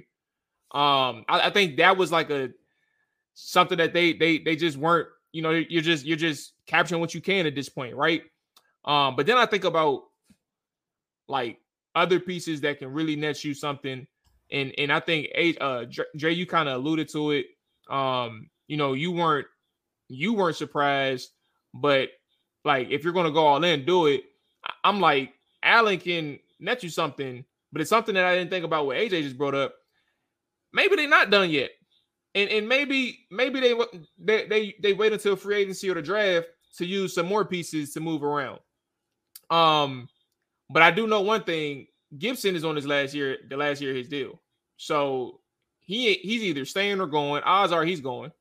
Um, I, I think that was like a something that they they they just weren't. You know, you're just you're just capturing what you can at this point, right? Um, but then I think about like other pieces that can really net you something, and and I think uh, Dre, you kind of alluded to it. Um, you know, you weren't you weren't surprised, but like if you're gonna go all in, do it. I'm like Allen can net you something, but it's something that I didn't think about what A J just brought up. Maybe they're not done yet. And and maybe maybe they they they they wait until free agency or the draft to use some more pieces to move around. Um, but I do know one thing: Gibson is on his last year, the last year of his deal, so he he's either staying or going. Odds are he's going.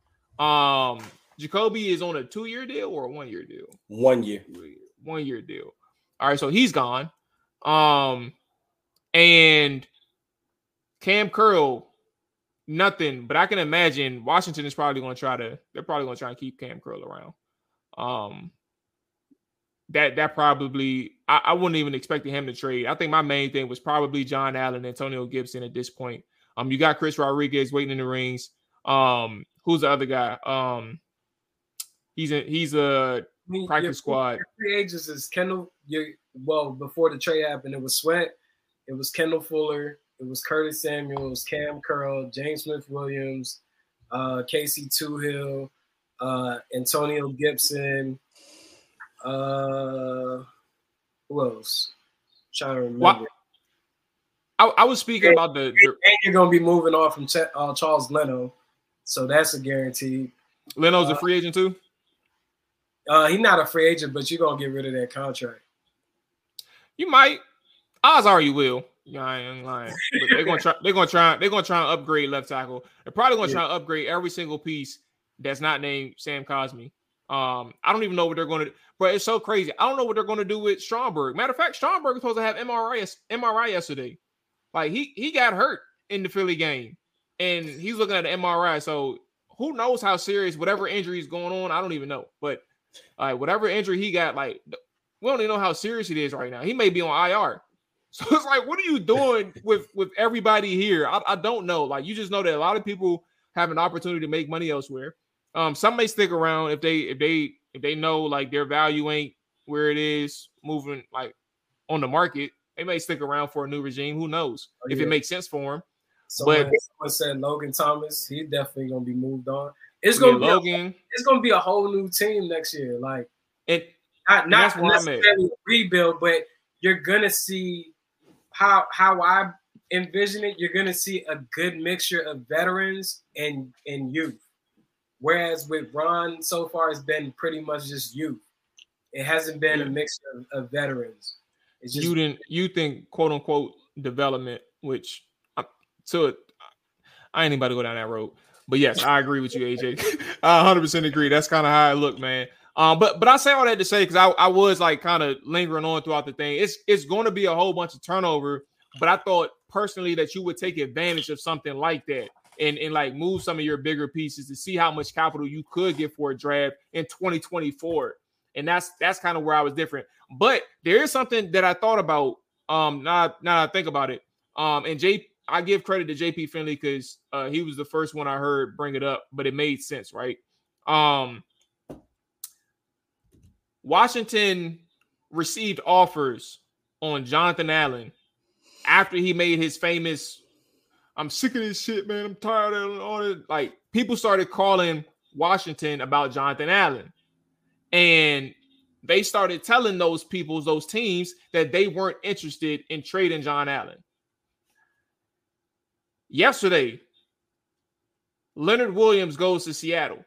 Um, Jacoby is on a two-year deal or a one-year deal. One year, one year deal. All right, so he's gone. Um, and Cam Curl. Nothing, but I can imagine Washington is probably going to try to. They're probably going to try and keep Cam Curl around. Um, that that probably I, I wouldn't even expect him to trade. I think my main thing was probably John Allen, Antonio Gibson at this point. Um, you got Chris Rodriguez waiting in the rings. Um, who's the other guy? Um, he's a he's a I mean, practice your, squad. Your free agents is Kendall. Your, well, before the trade happened, it was Sweat, it was Kendall Fuller. It was Curtis Samuels, Cam Curl, James Smith-Williams, uh, Casey Toohill, uh, Antonio Gibson. Uh, who else? I'm trying to remember. Well, I, I was speaking and, about the, the. And you're going to be moving on from Ch- uh, Charles Leno, so that's a guarantee. Leno's uh, a free agent too? Uh, he's not a free agent, but you're going to get rid of that contract. You might. Odds are you will. Yeah, I ain't lying. But they're gonna try. They're gonna try. They're gonna try and upgrade left tackle. They're probably gonna yeah. try and upgrade every single piece that's not named Sam Cosmi. Um, I don't even know what they're gonna do. But it's so crazy. I don't know what they're gonna do with Stromberg. Matter of fact, Stromberg was supposed to have M R I M R I yesterday. Like he he got hurt in the Philly game, and he's looking at an M R I. So who knows how serious whatever injury is going on? I don't even know. But uh, whatever injury he got, like we don't even know how serious it is right now. He may be on I R. So it's like, what are you doing with, with everybody here? I, I don't know. Like, you just know that a lot of people have an opportunity to make money elsewhere. Um, some may stick around if they if they if they know like their value ain't where it is moving like on the market. They may stick around for a new regime. Who knows oh, if yeah. it makes sense for them? Someone, but someone said Logan Thomas. He's definitely gonna be moved on. It's gonna yeah, be Logan. A, it's gonna be a whole new team next year. Like it, not not necessarily a rebuild, but you're gonna see. How how I envision it, you're gonna see a good mixture of veterans and, and youth. Whereas with Ron so far, it's been pretty much just youth. It hasn't been a mixture of, of veterans. It's just you didn't you think quote unquote development, which uh, so I ain't anybody go down that road. But yes, I agree with you, A J. I one hundred percent agree. That's kind of how I look, man. Um, but but I say all that to say because I, I was like kind of lingering on throughout the thing. It's it's going to be a whole bunch of turnover, but I thought personally that you would take advantage of something like that and, and like move some of your bigger pieces to see how much capital you could get for a draft in twenty twenty-four. And that's that's kind of where I was different. But there is something that I thought about. Um, now now I think about it. Um, and J I give credit to J P Finley because uh, he was the first one I heard bring it up, but it made sense, right? Um. Washington received offers on Jonathan Allen after he made his famous, I'm sick of this shit, man. I'm tired of all it. Like, people started calling Washington about Jonathan Allen. And they started telling those people, those teams, that they weren't interested in trading John Allen. Yesterday, Leonard Williams goes to Seattle.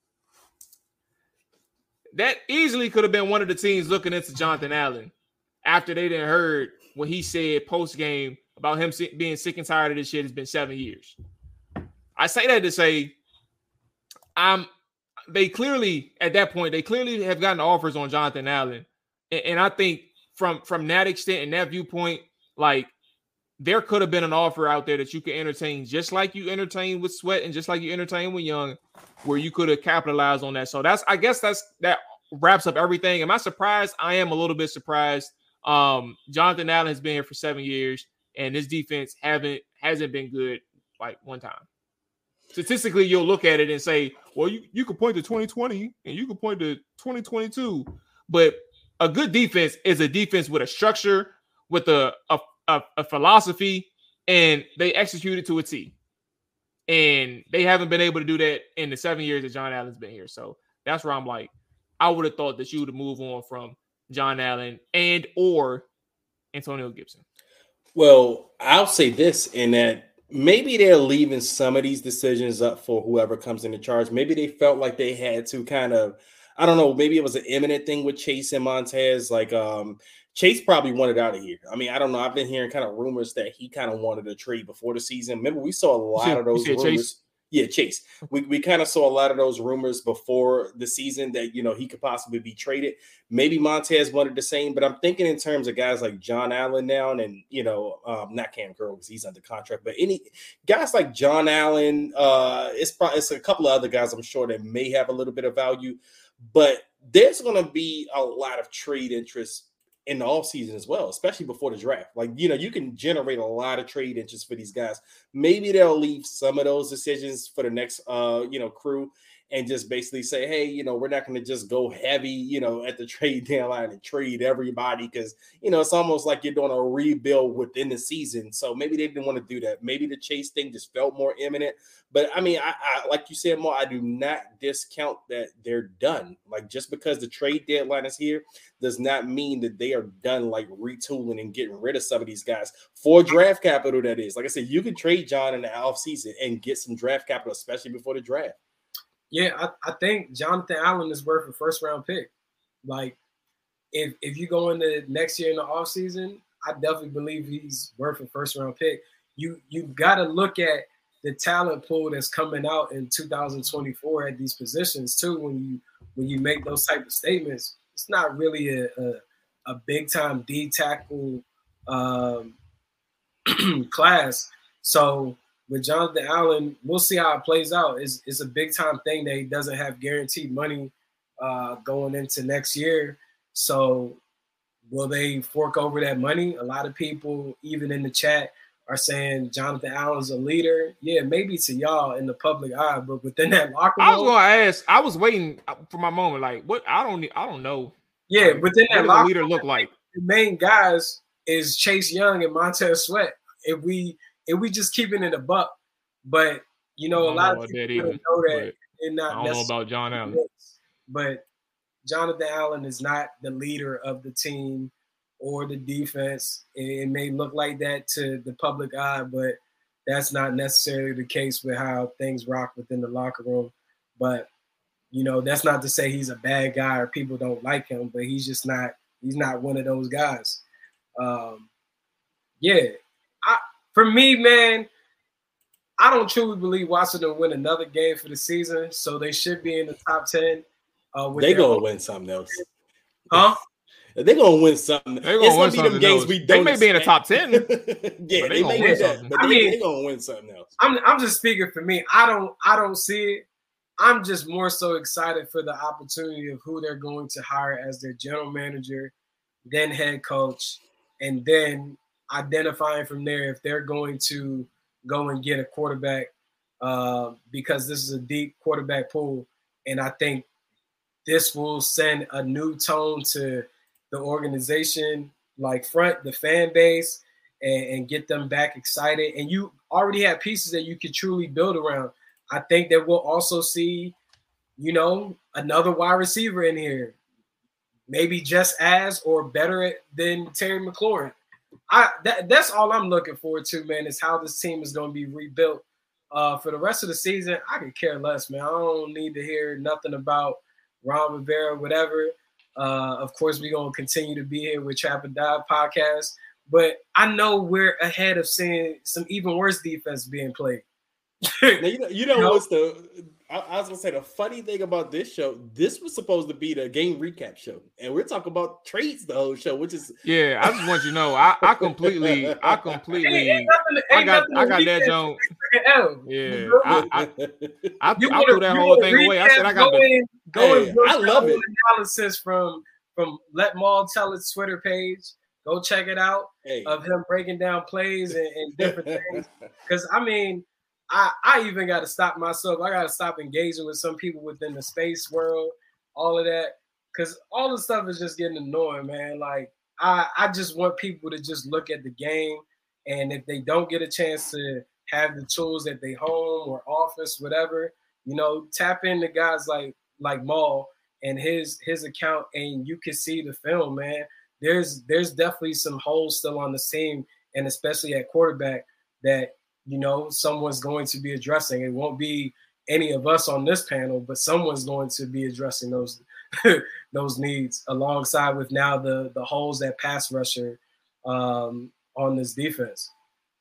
That easily could have been one of the teams looking into Jonathan Allen after they didn't heard what he said post-game about him being sick and tired of this shit. It's been seven years. I say that to say I'm they clearly at that point they clearly have gotten offers on Jonathan Allen, and, and I think from from that extent and that viewpoint, like there could have been an offer out there that you could entertain, just like you entertained with Sweat and just like you entertained with Young, where you could have capitalized on that. So that's I guess that's that wraps up everything. Am I surprised? I am a little bit surprised. Um, Jonathan Allen has been here for seven years, and his defense haven't hasn't been good like one time. Statistically, you'll look at it and say, well, you, you could point to twenty twenty and you could point to twenty twenty-two, but a good defense is a defense with a structure, with a, a, a, a philosophy, and they execute it to a T. And they haven't been able to do that in the seven years that John Allen's been here. So that's where I'm like, I would have thought that you would have moved on from John Allen and or Antonio Gibson. Well, I'll say this in that maybe they're leaving some of these decisions up for whoever comes into charge. Maybe they felt like they had to kind of, I don't know, maybe it was an imminent thing with Chase and Montez. Like um, Chase probably wanted out of here. I mean, I don't know. I've been hearing kind of rumors that he kind of wanted a trade before the season. Remember, we saw a lot said, of those rumors. Chase? Yeah, Chase. We we kind of saw a lot of those rumors before the season that, you know, he could possibly be traded. Maybe Montez wanted the same, but I'm thinking in terms of guys like John Allen now and, you know, um, not Cam Curl because he's under contract, but any guys like John Allen, uh, it's probably it's a couple of other guys I'm sure that may have a little bit of value, but there's going to be a lot of trade interest in the offseason as well, especially before the draft. Like, you know, you can generate a lot of trade interest for these guys. Maybe they'll leave some of those decisions for the next, uh, you know, crew and just basically say, hey, you know, we're not going to just go heavy, you know, at the trade deadline and trade everybody because, you know, it's almost like you're doing a rebuild within the season. So maybe they didn't want to do that. Maybe the Chase thing just felt more imminent. But, I mean, I, I like you said, Mo, I do not discount that they're done. Like, just because the trade deadline is here does not mean that they are done, like, retooling and getting rid of some of these guys for draft capital, that is. Like I said, you can trade John in the offseason and get some draft capital, especially before the draft. Yeah, I, I think Jonathan Allen is worth a first-round pick. Like, if if you go into next year in the offseason, I definitely believe he's worth a first-round pick. You you got to look at the talent pool that's coming out in two thousand twenty-four at these positions too. When you when you make those type of statements, it's not really a a, a big-time D tackle um, class. So with Jonathan Allen, we'll see how it plays out. It's, it's a big-time thing that he doesn't have guaranteed money uh, going into next year. So will they fork over that money? A lot of people, even in the chat, are saying Jonathan Allen's a leader. Yeah, maybe to y'all in the public eye, but within that locker room, I was going to ask. I was waiting for my moment. Like, what? I don't. I don't know. Yeah, like, within that locker locker leader room, look like the main guys is Chase Young and Montez Sweat. If we if we just keeping it a buck, but you know, a lot of people don't know that they're not. I don't know about John Allen, but Jonathan Allen is not the leader of the team or the defense. It may look like that to the public eye, but that's not necessarily the case with how things rock within the locker room. But, you know, that's not to say he's a bad guy or people don't like him, but he's just not – he's not one of those guys. Um, yeah. I, for me, man, I don't truly believe Washington will win another game for the season, so they should be in the top ten. Uh, they going to win something else. Huh? They're gonna win something. They're gonna win something games we don't they may expect. Be in the top ten. yeah, they, they may win that, but I they, mean, they're gonna win something else. I'm I'm just speaking for me. I don't I don't see it. I'm just more so excited for the opportunity of who they're going to hire as their general manager, then head coach, and then identifying from there if they're going to go and get a quarterback uh, because this is a deep quarterback pool, and I think this will send a new tone to the organization, like front, the fan base, and, and get them back excited. And you already have pieces that you can truly build around. I think that we'll also see, you know, another wide receiver in here, maybe just as or better than Terry McLaurin. I that, that's all I'm looking forward to, man, is how this team is going to be rebuilt. Uh, for the rest of the season, I could care less, man. I don't need to hear nothing about Ron Rivera, whatever. Uh, of course, we're going to continue to be here with Trap and Dive podcast. But I know we're ahead of seeing some even worse defense being played. now, you know, you know, you know what's the I, I was gonna say the funny thing about this show, this was supposed to be the game recap show, and we're talking about trades the whole show, which is yeah. I just want you to know, I, I completely, I completely, ain't, ain't nothing, I got, I got that joint. Yeah, I, I, I, I threw that whole thing away. I said I got going, the. Going, hey, I love it. Analysis from from Let Maul Tell It's Twitter page. Go check it out hey. of him breaking down plays and, and different things. Because I mean, I I even got to stop myself. I got to stop engaging with some people within the space world, all of that. Because all the stuff is just getting annoying, man. Like I I just want people to just look at the game, and if they don't get a chance to have the tools at their home or office, whatever, you know, tap into guys like like Maul and his his account, and you can see the film, man. There's there's definitely some holes still on the team, and especially at quarterback that, you know, someone's going to be addressing. It won't be any of us on this panel, but someone's going to be addressing those those needs alongside with now the the holes that pass rusher um, on this defense.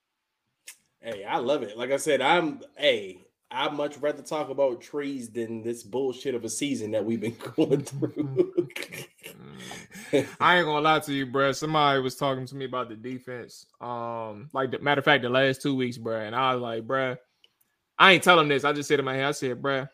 Hey, I love it. Like I said, I'm hey, I'd much rather talk about trees than this bullshit of a season that we've been going through. I ain't gonna lie to you, bro. Somebody was talking to me about the defense. Um, like the matter of fact, the last two weeks, bro, and I was like, bro, I ain't telling this. I just said in my head, I said, bro,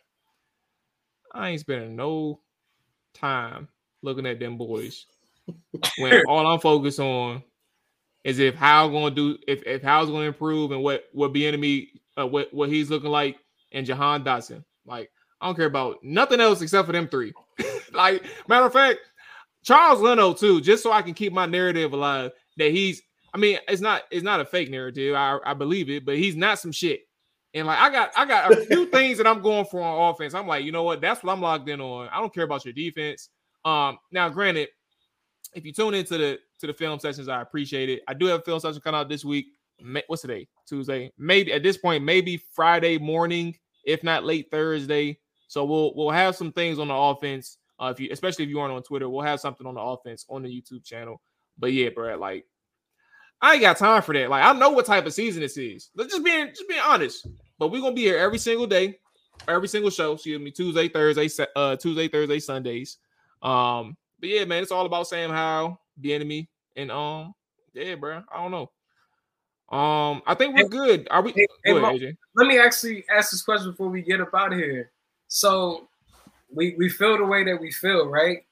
I ain't spending no time looking at them boys when all I'm focused on is if Hal gonna do, if if Hal's gonna improve and what what Bieniemy, uh, what what he's looking like, and Jahan Dotson. Like I don't care about nothing else except for them three. Like matter of fact, Charles Leno too, just so I can keep my narrative alive that he's. I mean, it's not it's not a fake narrative. I I believe it, but he's not some shit. And like I got I got a few things that I'm going for on offense. I'm like, you know what? That's what I'm locked in on. I don't care about your defense. Um, now granted, if you tune into the to the film sessions, I appreciate it. I do have a film session coming out this week. What's today? Tuesday. Maybe at this point, maybe Friday morning, if not late Thursday. So we'll we'll have some things on the offense. Uh, if you, especially if you aren't on Twitter, we'll have something on the offense on the YouTube channel. But yeah, bro, like I ain't got time for that. Like I know what type of season this is. Let's just being just being honest. But we're gonna be here every single day, every single show. Excuse me, Tuesday, Thursday, uh, Tuesday, Thursday, Sundays. Um, but yeah, man, it's all about Sam Howell, Bieniemy, and um, yeah, bro. I don't know. Um, I think we're good. Are we? Hey, go hey, ahead, A J. Let me actually ask this question before we get up out of here. So we we feel the way that we feel, right?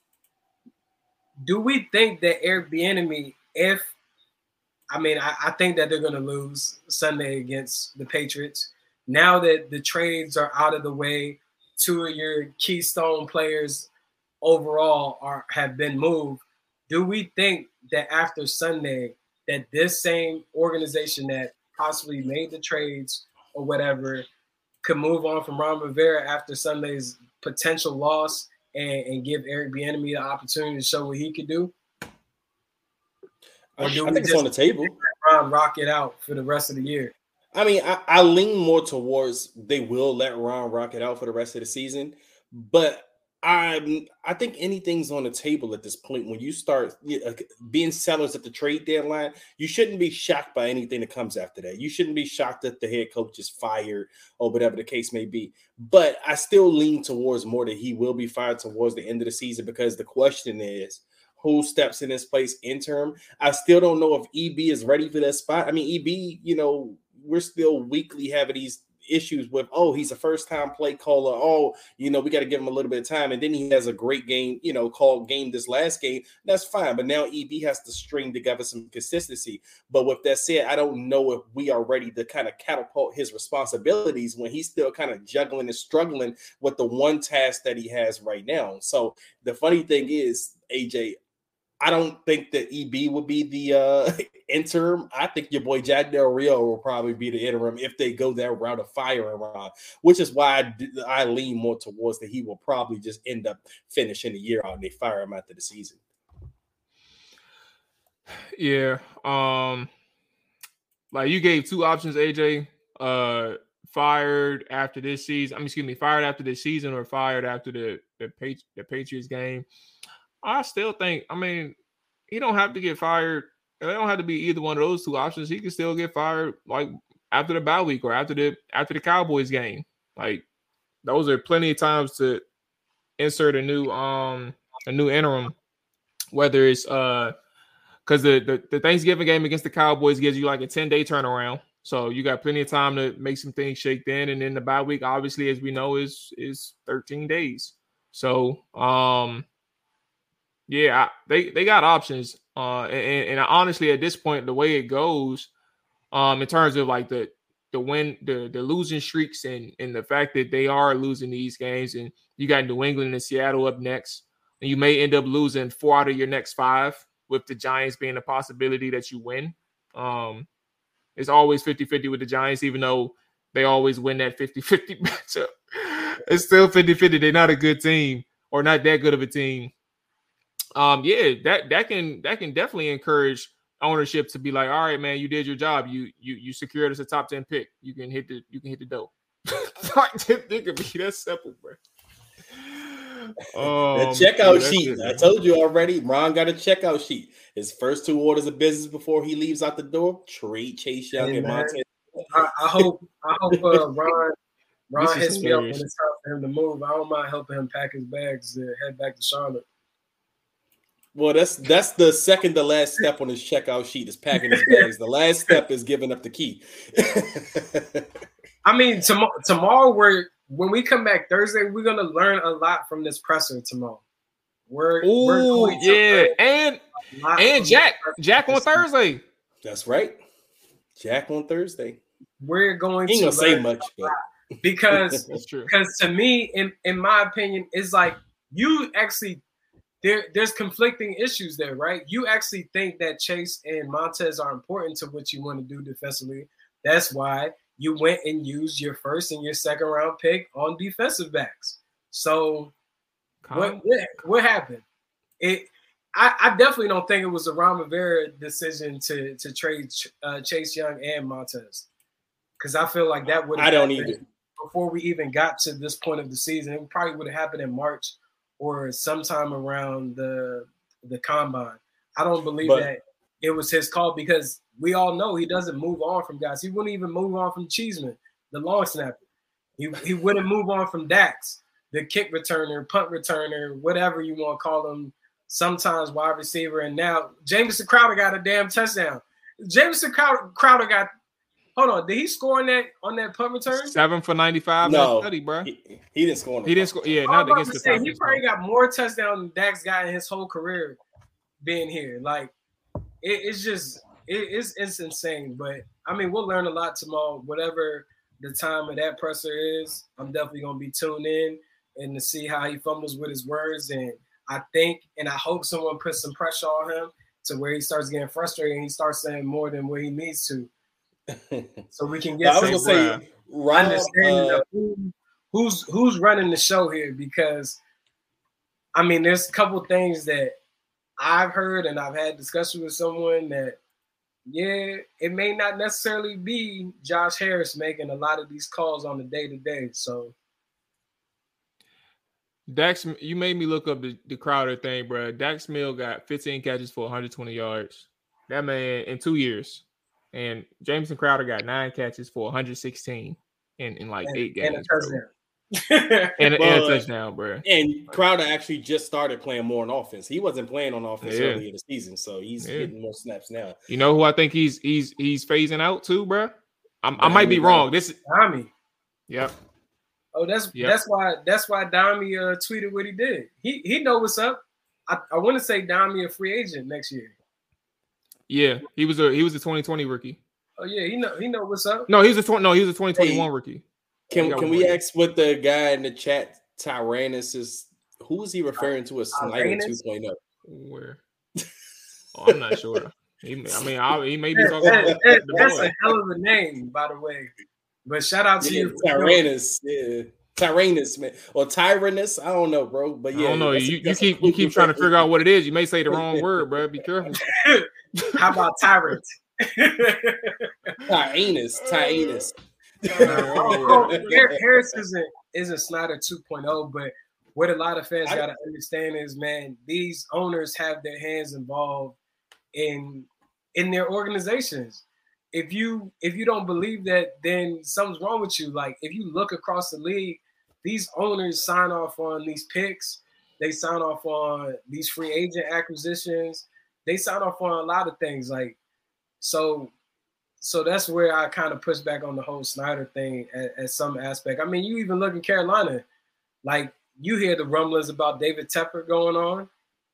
Do we think that Eric Bieniemy, if I mean, I, I think that they're going to lose Sunday against the Patriots. Now that the trades are out of the way, two of your keystone players overall are have been moved. Do we think that after Sunday that this same organization that possibly made the trades or whatever could move on from Ron Rivera after Sunday's potential loss and, and give Eric Bieniemy the opportunity to show what he could do? Or do I think it's on the table. Ron rock it out for the rest of the year? I mean, I, I lean more towards they will let Ron rock it out for the rest of the season, but I'm I think anything's on the table at this point. When you start you know, being sellers at the trade deadline, you shouldn't be shocked by anything that comes after that. You shouldn't be shocked that the head coach is fired or whatever the case may be. But I still lean towards more that he will be fired towards the end of the season, because the question is, who steps in his place interim? I still don't know if E B is ready for that spot. I mean, E B, you know, we're still weekly having these issues with, oh, he's a first-time play caller. Oh, you know, we got to give him a little bit of time. And then he has a great game, you know, called game this last game. That's fine. But now E B has to string together some consistency. But with that said, I don't know if we are ready to kind of catapult his responsibilities when he's still kind of juggling and struggling with the one task that he has right now. So the funny thing is, A J, I don't think that E B would be the uh, interim. I think your boy Jack Del Rio will probably be the interim if they go that route of firing Ron, which is why I, I lean more towards that he will probably just end up finishing the year out and they fire him after the season. Yeah. Um, like you gave two options, A J. Uh, fired after this season. I mean, excuse me, fired after this season or fired after the the, Patri- the Patriots game. I still think, I mean, he don't have to get fired. It don't have to be either one of those two options. He can still get fired like after the bye week or after the after the Cowboys game. Like those are plenty of times to insert a new um a new interim, whether it's uh because the, the the Thanksgiving game against the Cowboys gives you like a ten day turnaround, so you got plenty of time to make some things shake then, and then the bye week, obviously, as we know, is is thirteen days. So um yeah, I, they they got options, uh and, and honestly at this point the way it goes, um in terms of like the the win the the losing streaks and and the fact that they are losing these games, and you got New England and Seattle up next, and you may end up losing four out of your next five, with the Giants being a possibility that you win. Um, it's always fifty-fifty with the Giants, even though they always win that fifty-fifty matchup. It's still fifty-fifty. They're not a good team, or not that good of a team. Um, yeah, that that can that can definitely encourage ownership to be like, all right, man, you did your job. You you you secured us a top ten pick. You can hit the you can hit the dough. It could be that simple, bro. Um, the checkout yeah, sheet. It, I told you already. Ron got a checkout sheet. His first two orders of business before he leaves out the door: trade Chase Young hey, and Montez. I, I hope. I hope uh, Ron. Ron hits me up when it's time for him to move. I don't mind helping him pack his bags to head back to Charlotte. Well, that's that's the second to last step on his checkout sheet is packing his bags. The last step is giving up the key. I mean, tom- tomorrow we're when we come back Thursday, we're gonna learn a lot from this presser tomorrow. We're, Ooh, we're going to yeah, and and Jack, Jack on Thursday. That's right, Jack on Thursday. We're going he ain't to gonna say much, but because because to me, in in my opinion, it's like you actually there. There's conflicting issues there, right? You actually think that Chase and Montez are important to what you want to do defensively. That's why you went and used your first and your second round pick on defensive backs. So what, what what happened? It I, I definitely don't think it was a Ron Rivera decision to to trade uh, Chase Young and Montez, because I feel like that would I don't either. Before we even got to this point of the season. It probably would have happened in March or sometime around the the combine. I don't believe but, that it was his call, because we all know he doesn't move on from guys. He wouldn't even move on from Cheeseman, the long snapper. He he wouldn't move on from Dax, the kick returner, punt returner, whatever you want to call him, sometimes wide receiver. And now Jamison Crowder got a damn touchdown. Jamison Crowder, Crowder got hold on, did he score on that on that punt return? Seven for ninety-five. No, study, bro. He, he didn't score. He didn't score. Yeah, not against the say, he probably got more touchdowns than Dax got in his whole career being here. Like it, it's just it, it's it's insane. But I mean, we'll learn a lot tomorrow. Whatever the time of that presser is, I'm definitely gonna be tuned in and to see how he fumbles with his words. And I think and I hope someone puts some pressure on him to where he starts getting frustrated and he starts saying more than what he needs to. So we can get I was some gonna say, Rob, understanding uh, of who, who's who's running the show here, because I mean there's a couple things that I've heard and I've had discussion with someone that yeah, it may not necessarily be Josh Harris making a lot of these calls on the day to day. So Dax, you made me look up the, the Crowder thing, bro. Dax Mill got fifteen catches for one hundred twenty yards. That man in two years. And Jamison Crowder got nine catches for one hundred sixteen in, in like and, eight games. And a touchdown. and, a, but, and a touchdown, bro. And Crowder actually just started playing more on offense. He wasn't playing on offense yeah. early in the season, so he's yeah. getting more snaps now. You know who I think he's he's he's phasing out too, bro? I'm, I might be wrong. This is Dami. Yep. Oh, that's yep. that's why that's why Dami uh, tweeted what he did. He he know what's up. I, I want to say Dami a free agent next year. Yeah, he was a he was a twenty twenty rookie. Oh yeah, he know he know what's up. No, he was a twenty. No, he was a twenty twenty-one hey, rookie. Can can we ask what the guy in the chat, Tyrannus, is? Who is he referring to as Snyder two point oh? Where? Oh, I'm not sure. He, I mean, I, he may be talking that, about that, the that's boy. a hell of a name, by the way. But shout out to yeah, you, Tyrannus. Yeah, Tyrannus, man, or Tyrannus. I don't know, bro. But yeah, I don't know. You, you keep you keep trying to figure out what it is. You may say the wrong word, bro. Be careful. How about tyrant? Tyrannus, Tyrannus. Uh, oh, oh, Harris isn't isn't Snyder two point oh, but what a lot of fans got to understand is, man, these owners have their hands involved in in their organizations. If you if you don't believe that, then something's wrong with you. Like if you look across the league, these owners sign off on these picks. They sign off on these free agent acquisitions. They sign off on a lot of things. Like, so, so that's where I kind of push back on the whole Snyder thing at, at some aspect. I mean, you even look in Carolina, like you hear the rumblings about David Tepper going on.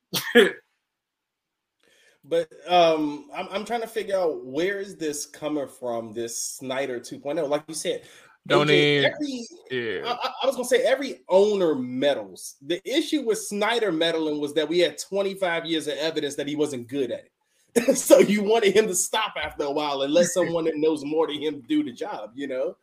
But um, I'm I'm trying to figure out where is this coming from, this Snyder two point oh. Like you said, don't A J, even. Every, Yeah. I, I was gonna say every owner meddles. The issue with Snyder meddling was that we had twenty-five years of evidence that he wasn't good at it. So you wanted him to stop after a while and let someone that knows more than him do the job. You know.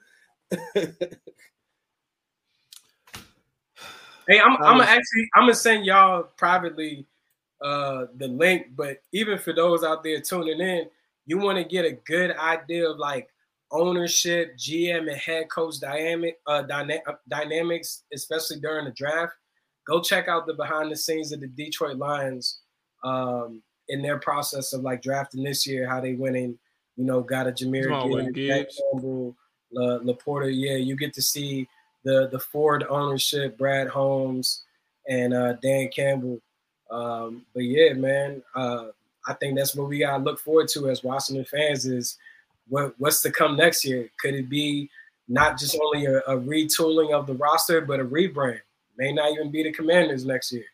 Hey, I'm I'm actually I'm gonna send y'all privately uh the link, but even for those out there tuning in, you want to get a good idea of like ownership, G M, and head coach dynamic uh dyna- dynamics, especially during the draft. Go check out the behind the scenes of the Detroit Lions um in their process of like drafting this year, how they went in, you know, got a Jahmyr Gibbs, Campbell, La, Laporta. Yeah, you get to see the the Ford ownership, Brad Holmes and uh Dan Campbell. Um, but yeah, man, uh, I think that's what we gotta look forward to as Washington fans is what what's to come next year. Could it be not just only a, a retooling of the roster, but a rebrand? May not even be the Commanders next year.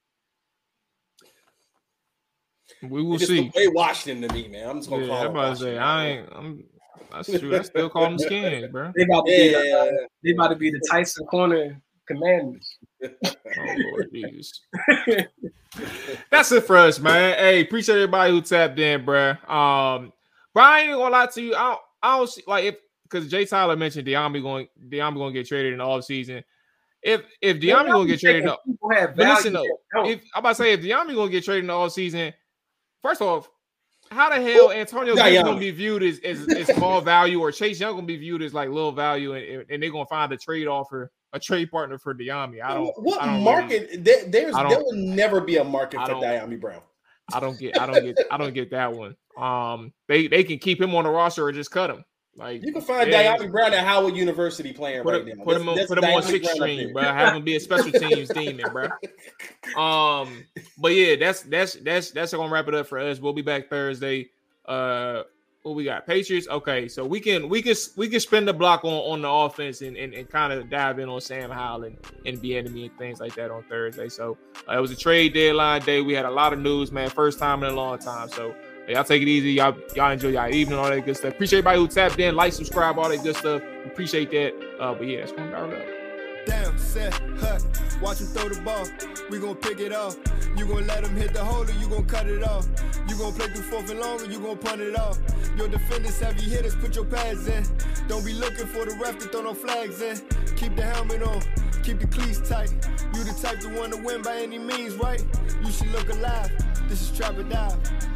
We will it's see. The way Washington to me, man. I'm just gonna yeah, call I'm it about to Washington. say I ain't. I'm. That's true. I still call them Skins, bro. They about to Yeah. be the, uh, they about to be the Tyson Corner Commanders. Oh Lord Jesus. That's it for us, man. Hey, appreciate everybody who tapped in, bro. Um, Brian, I ain't gonna lie to you. I don't, I don't see like if because Jay Tyler mentioned Diambi going Diambi gonna get traded in the offseason. If if Diambi gonna get traded, up, people have but listen value though, if I'm about to say if Diambi gonna get traded in the offseason, first off, how the hell Antonio Gibson gonna be viewed as, as, as small value, or Chase Young gonna be viewed as like little value, and, and they're gonna find a trade offer, a trade partner for Diambi? I don't. What I don't market? Really, there, there's I don't, there will never be a market I for don't- Diambi Brown. I don't get. I don't get. I don't get that one. Um, they they can keep him on the roster or just cut him. Like You can find yeah, Diambi Brown at Howard University playing Put, right a, now. put him on, That's- put him that's on Diambi six Brown up string, there. bro. Have him be a special teams demon, bro. Um, but yeah, that's that's that's that's gonna wrap it up for us. We'll be back Thursday. Uh, what we got? Patriots. Okay, so we can we can we can spin the block on, on the offense and, and, and kind of dive in on Sam Howell and, and Bieniemy and things like that on Thursday. So uh, it was a trade deadline day. We had a lot of news, man. First time in a long time. So y'all take it easy. Y'all y'all enjoy y'all evening, all that good stuff. Appreciate everybody who tapped in, like, subscribe, all that good stuff. Appreciate that. Uh, but yeah, that's gonna wrap it up. Down, set, hut, watch him throw the ball. We gon' pick it off. You gon' let him hit the hole or you gon' cut it off. You gon' play through fourth and long or you gon' punt it off. Your defenders heavy hitters, put your pads in. Don't be looking for the ref to throw no flags in. Keep the helmet on, keep the cleats tight. You the type to want to win by any means, right? You should look alive. This is Trap or Dive.